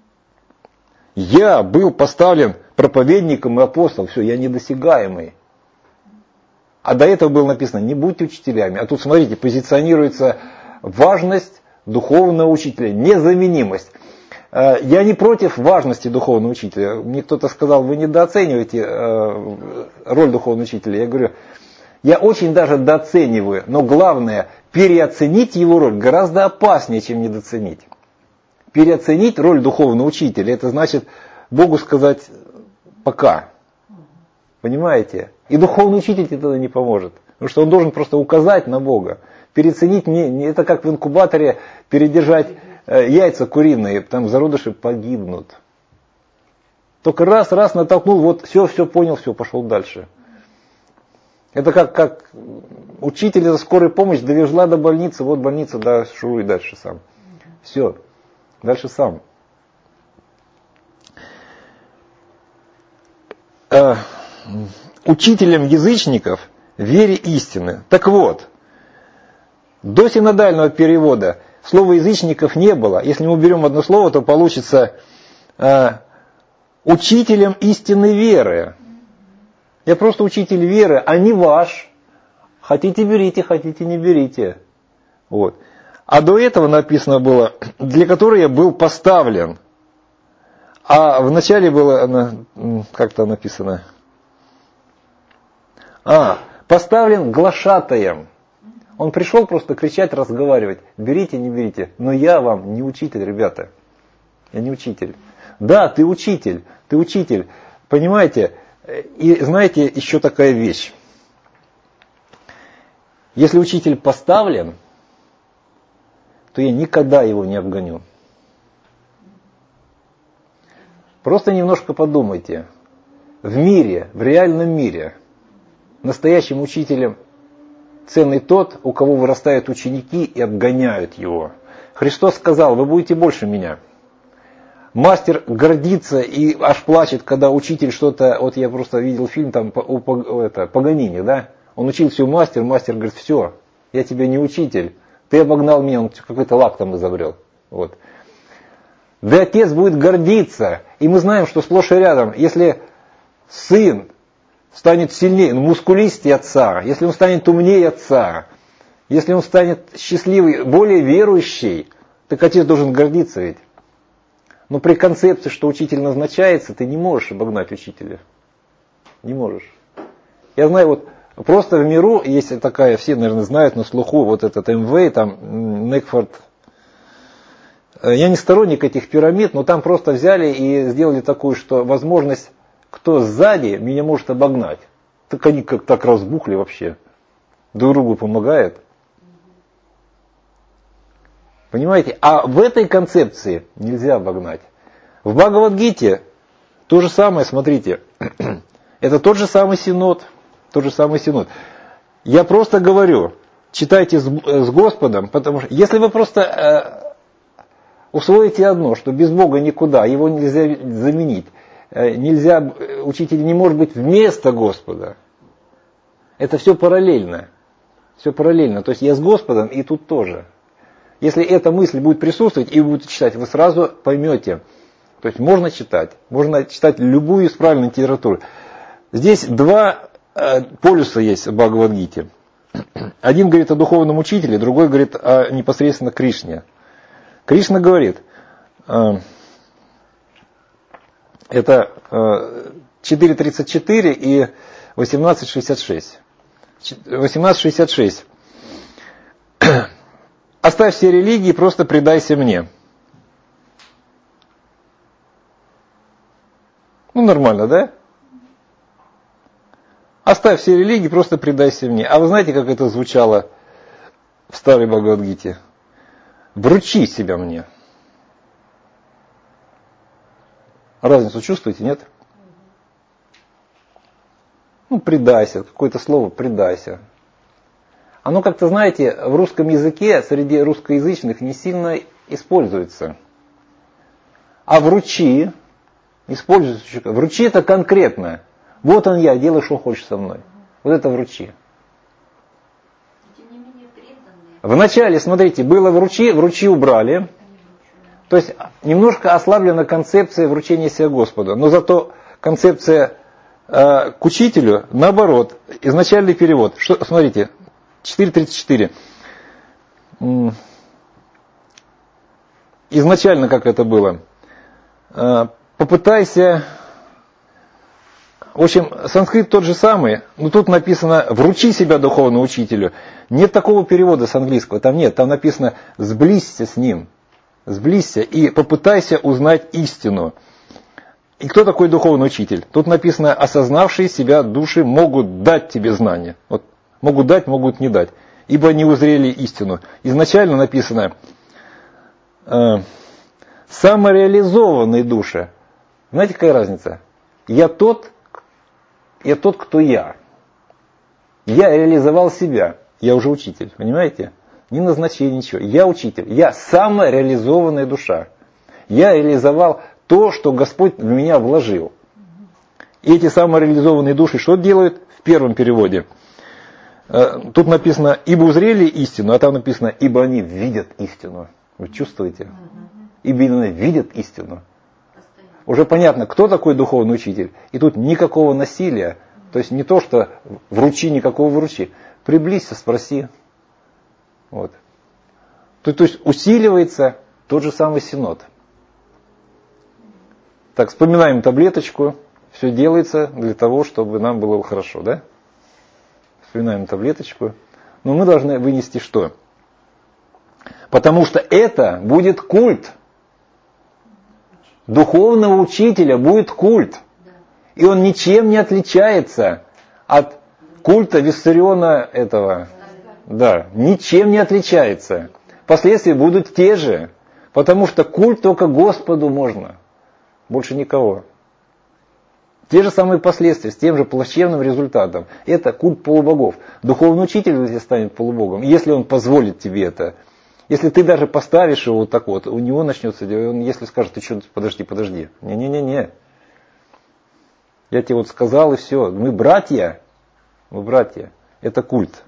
Я был поставлен проповедником и апостолом. Все, я недосягаемый. А до этого было написано, не будьте учителями. А тут, смотрите, позиционируется важность духовного учителя, незаменимость. Я не против важности духовного учителя. Мне кто-то сказал, вы недооцениваете роль духовного учителя. Я говорю, я очень даже дооцениваю, но главное, переоценить его роль гораздо опаснее, чем недооценить. Переоценить роль духовного учителя, это значит Богу сказать пока. Понимаете? И духовный учитель тебе тогда не поможет. Потому что он должен просто указать на Бога. Переоценить, не, не, это как в инкубаторе передержать э, яйца куриные, там зародыши погибнут. Только раз, раз натолкнул, вот все, все понял, все, пошел дальше. Это как, как учитель за скорой помощь довезла до больницы, вот больница, да, шуруй дальше сам. Все, дальше сам. Э, учителем язычников в вере истины. Так вот, до синодального перевода слова язычников не было. Если мы уберем одно слово, то получится э, учителем истинной веры. Я просто учитель веры, а не ваш. Хотите берите, хотите не берите. Вот. А до этого написано было, для которой я был поставлен. А вначале было как-то написано. А, поставлен глашатаем. Он пришел просто кричать, разговаривать. Берите, не берите. Но я вам не учитель, ребята. Я не учитель. Да, ты учитель. Ты учитель. Понимаете? И знаете, еще такая вещь. Если учитель поставлен, то я никогда его не обгоню. Просто немножко подумайте. В мире, в реальном мире, настоящим учителем ценный тот, у кого вырастают ученики и обгоняют его. Христос сказал, вы будете больше меня. Мастер гордится и аж плачет, когда учитель что-то, вот я просто видел фильм там у это, Паганини, да? Он учился у мастера, мастер говорит, все, я тебе не учитель, ты обогнал меня, он какой-то лак там изобрел. Вот. Да отец будет гордиться, и мы знаем, что сплошь и рядом, если сын станет сильнее, мускулистее отца, если он станет умнее отца, если он станет счастливый, более верующий, так отец должен гордиться ведь. Но при концепции, что учитель назначается, ты не можешь обогнать учителя. Не можешь. Я знаю, вот просто в миру есть такая, все, наверное, знают на слуху, вот этот эм вэ, там, Некфорд. Я не сторонник этих пирамид, но там просто взяли и сделали такую, что возможность, кто сзади меня может обогнать. Так они как так разбухли вообще. Друг другу помогают. Понимаете? А в этой концепции нельзя обогнать. В Бхагавад-гите то же самое, смотрите. Это тот же самый синод. Тот же самый синод. Я просто говорю, читайте с, с Господом, потому что если вы просто э, усвоите одно, что без Бога никуда, его нельзя заменить, э, нельзя, учитель не может быть вместо Господа. Это все параллельно. Все параллельно. То есть я с Господом и тут тоже. Если эта мысль будет присутствовать и вы будете читать, вы сразу поймете. То есть можно читать. Можно читать любую из правильной литературы. Здесь два э, полюса есть в Бхагавад-гите. Один говорит о духовном учителе, другой говорит о непосредственно Кришне. Кришна говорит, э, это э, четыре тридцать четыре и восемнадцать шестьдесят шесть. восемнадцать шестьдесят шесть. Оставь все религии, просто предайся мне. Ну, нормально, да? Оставь все религии, просто предайся мне. А вы знаете, как это звучало в старой Бхагавад-гите? Вручи себя мне. Разницу чувствуете, нет? Ну, предайся, какое-то слово предайся. Оно как-то, знаете, в русском языке среди русскоязычных не сильно используется. А вручи, используется, вручи это конкретно. Вот он я, делай, что хочешь со мной. Вот это вручи. Тем не менее преданные. Вначале, смотрите, было вручи, вручи убрали. То есть немножко ослаблена концепция вручения себя Господу. Но зато концепция э, к учителю, наоборот, изначальный перевод. Что, смотрите, четыре тридцать четыре. Изначально как это было? Э, попытайся... В общем, санскрит тот же самый, но тут написано «вручи себя духовному учителю». Нет такого перевода с английского, там нет, там написано «сблизься с ним». Сблизься и попытайся узнать истину. И кто такой духовный учитель? Тут написано «осознавшие себя души могут дать тебе знания». Вот, могут дать, могут не дать, ибо они узрели истину. Изначально написано э, «самореализованные души». Знаете, какая разница? Я тот, Я тот, кто я. Я реализовал себя. Я уже учитель, понимаете? Ни назначения, ничего. Я учитель. Я самореализованная душа. Я реализовал то, что Господь в меня вложил. И эти самореализованные души что делают? В первом переводе. Тут написано, ибо узрели истину, а там написано, ибо они видят истину. Вы чувствуете? Ибо они видят истину. Уже понятно, кто такой духовный учитель. И тут никакого насилия. То есть не то, что вручи, никакого вручи. Приблизься, спроси. Вот. То, то есть усиливается тот же самый синод. Так, вспоминаем таблеточку. Все делается для того, чтобы нам было хорошо, да? Вспоминаем таблеточку. Но мы должны вынести что? Потому что это будет культ. Духовного учителя будет культ. И он ничем не отличается от культа Виссариона этого. Да, ничем не отличается. Последствия будут те же. Потому что культ только Господу можно. Больше никого. Те же самые последствия, с тем же плачевным результатом. Это культ полубогов. Духовный учитель здесь станет полубогом, если он позволит тебе это. Если ты даже поставишь его вот так вот, у него начнется, он если скажет, ты что, подожди, подожди. Не-не-не-не. Я тебе вот сказал и все. Мы братья. Мы братья. Это культ.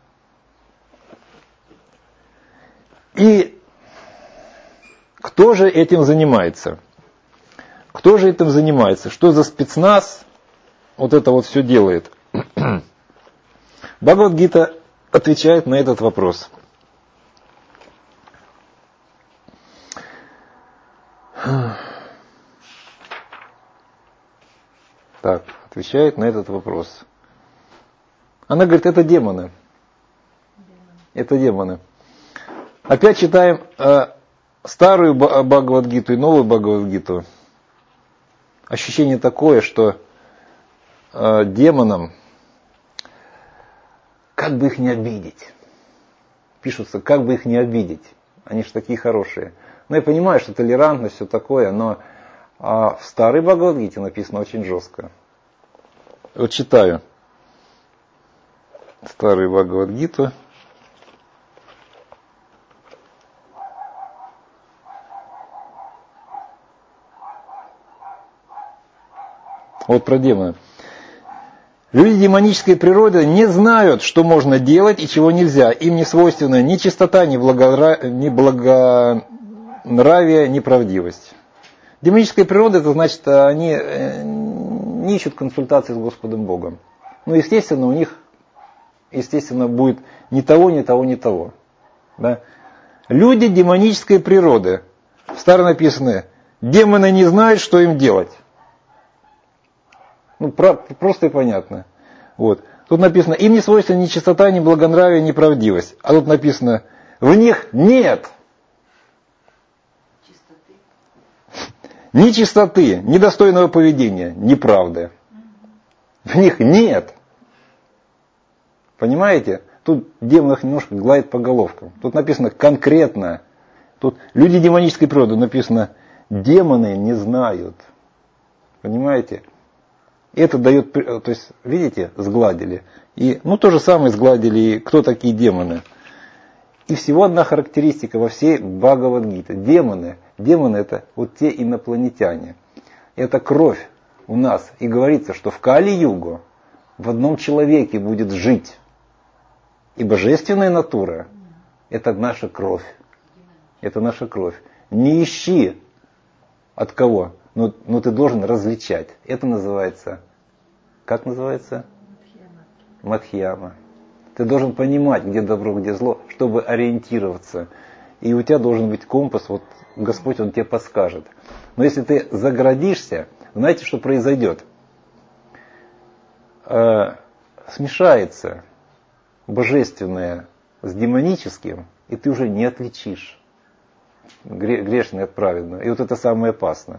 И кто же этим занимается? Кто же этим занимается? Что за спецназ вот это вот все делает? Бхагавад-гита отвечает на этот вопрос. Так, отвечает на этот вопрос. Она говорит, это демоны. Это демоны. Опять читаем э, старую Бхагавад-гиту и новую Бхагавад-гиту. Ощущение такое, что э, демонам, как бы их не обидеть. Пишутся, как бы их не обидеть. Они же такие хорошие. Ну, я понимаю, что толерантность, все такое, но а в старой Бхагавад-гите написано очень жестко. Вот читаю. Старую Бхагавад-гиту. Вот про демона. Люди демонической природы не знают, что можно делать и чего нельзя. Им не свойственна ни чистота, ни, благора... ни благонравие, ни правдивость. Демоническая природа, это значит, они не ищут консультации с Господом Богом. Ну, естественно, у них, естественно, будет ни того, ни того, ни того. Да? Люди демонической природы. В Старом написано, демоны не знают, что им делать. Ну, про, просто и понятно. Вот. Тут написано, им не свойственна ни чистота, ни благонравие, ни правдивость. А тут написано, в них нет чистоты. Ни чистоты, ни достойного поведения, ни правды. В них нет. Понимаете? Тут демон их немножко гладит по головкам. Тут написано конкретно. Тут люди демонической природы написано, демоны не знают. Понимаете? Это дает, то есть, видите, сгладили. И, ну, то же самое сгладили, и кто такие демоны. И всего одна характеристика во всей Бхагавад-гите. Демоны, демоны это вот те инопланетяне. Это кровь у нас. И говорится, что в Кали-югу в одном человеке будет жить. И божественная натура это наша кровь. Это наша кровь. Не ищи от кого. Но, но ты должен различать. Это называется, как называется? Мадхьяма. Ты должен понимать, где добро, где зло, чтобы ориентироваться. И у тебя должен быть компас, вот Господь, Он тебе подскажет. Но если ты загородишься, знаете, что произойдет? Э, смешается божественное с демоническим, и ты уже не отличишь грешное от праведного. И вот это самое опасное.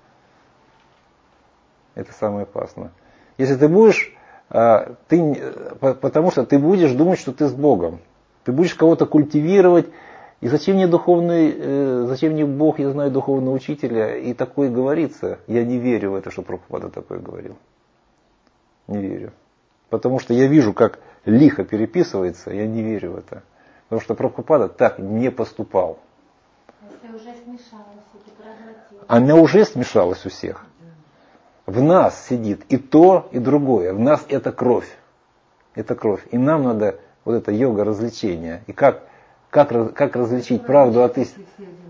Это самое опасное. Если ты будешь, ты, потому что ты будешь думать, что ты с Богом. Ты будешь кого-то культивировать. И зачем мне духовный, зачем мне Бог, я знаю духовного учителя, и такое говорится. Я не верю в это, что Прабхупада такое говорил. Не верю. Потому что я вижу, как лихо переписывается, я не верю в это. Потому что Прабхупада так не поступал. Если уже смешалось, и проглотилось. Она уже смешалась у всех. В нас сидит и то, и другое. В нас это кровь. Это кровь. И нам надо вот это йога развлечения. И как, как, как различить правду от истины?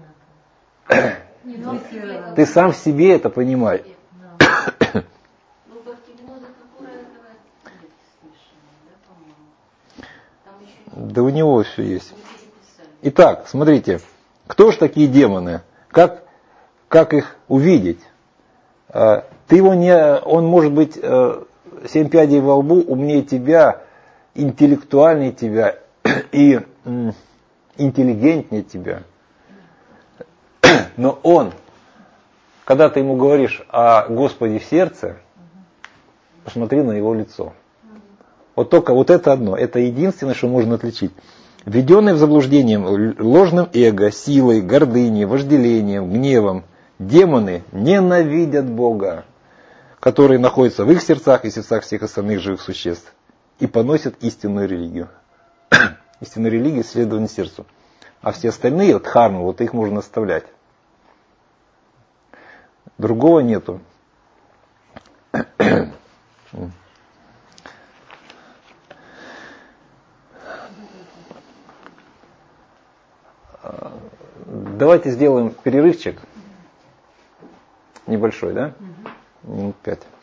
Ты сам в себе это понимаешь. Да у него все есть. Итак, смотрите. Кто же такие демоны? Как, как их увидеть? Ты его не, он может быть семь пядей во лбу, умнее тебя, интеллектуальнее тебя и интеллигентнее тебя. Но он, когда ты ему говоришь о Господе в сердце, посмотри на его лицо. Вот только вот это одно, это единственное, что можно отличить. Введенный в заблуждение ложным эго, силой, гордыней, вожделением, гневом, демоны ненавидят Бога, который находится в их сердцах и сердцах всех остальных живых существ, и поносят истинную религию. Истинная религия – следование сердцу. А все остальные, вот дхармы, вот их можно оставлять. Другого нету. Давайте сделаем перерывчик. Небольшой, да? Минут пять.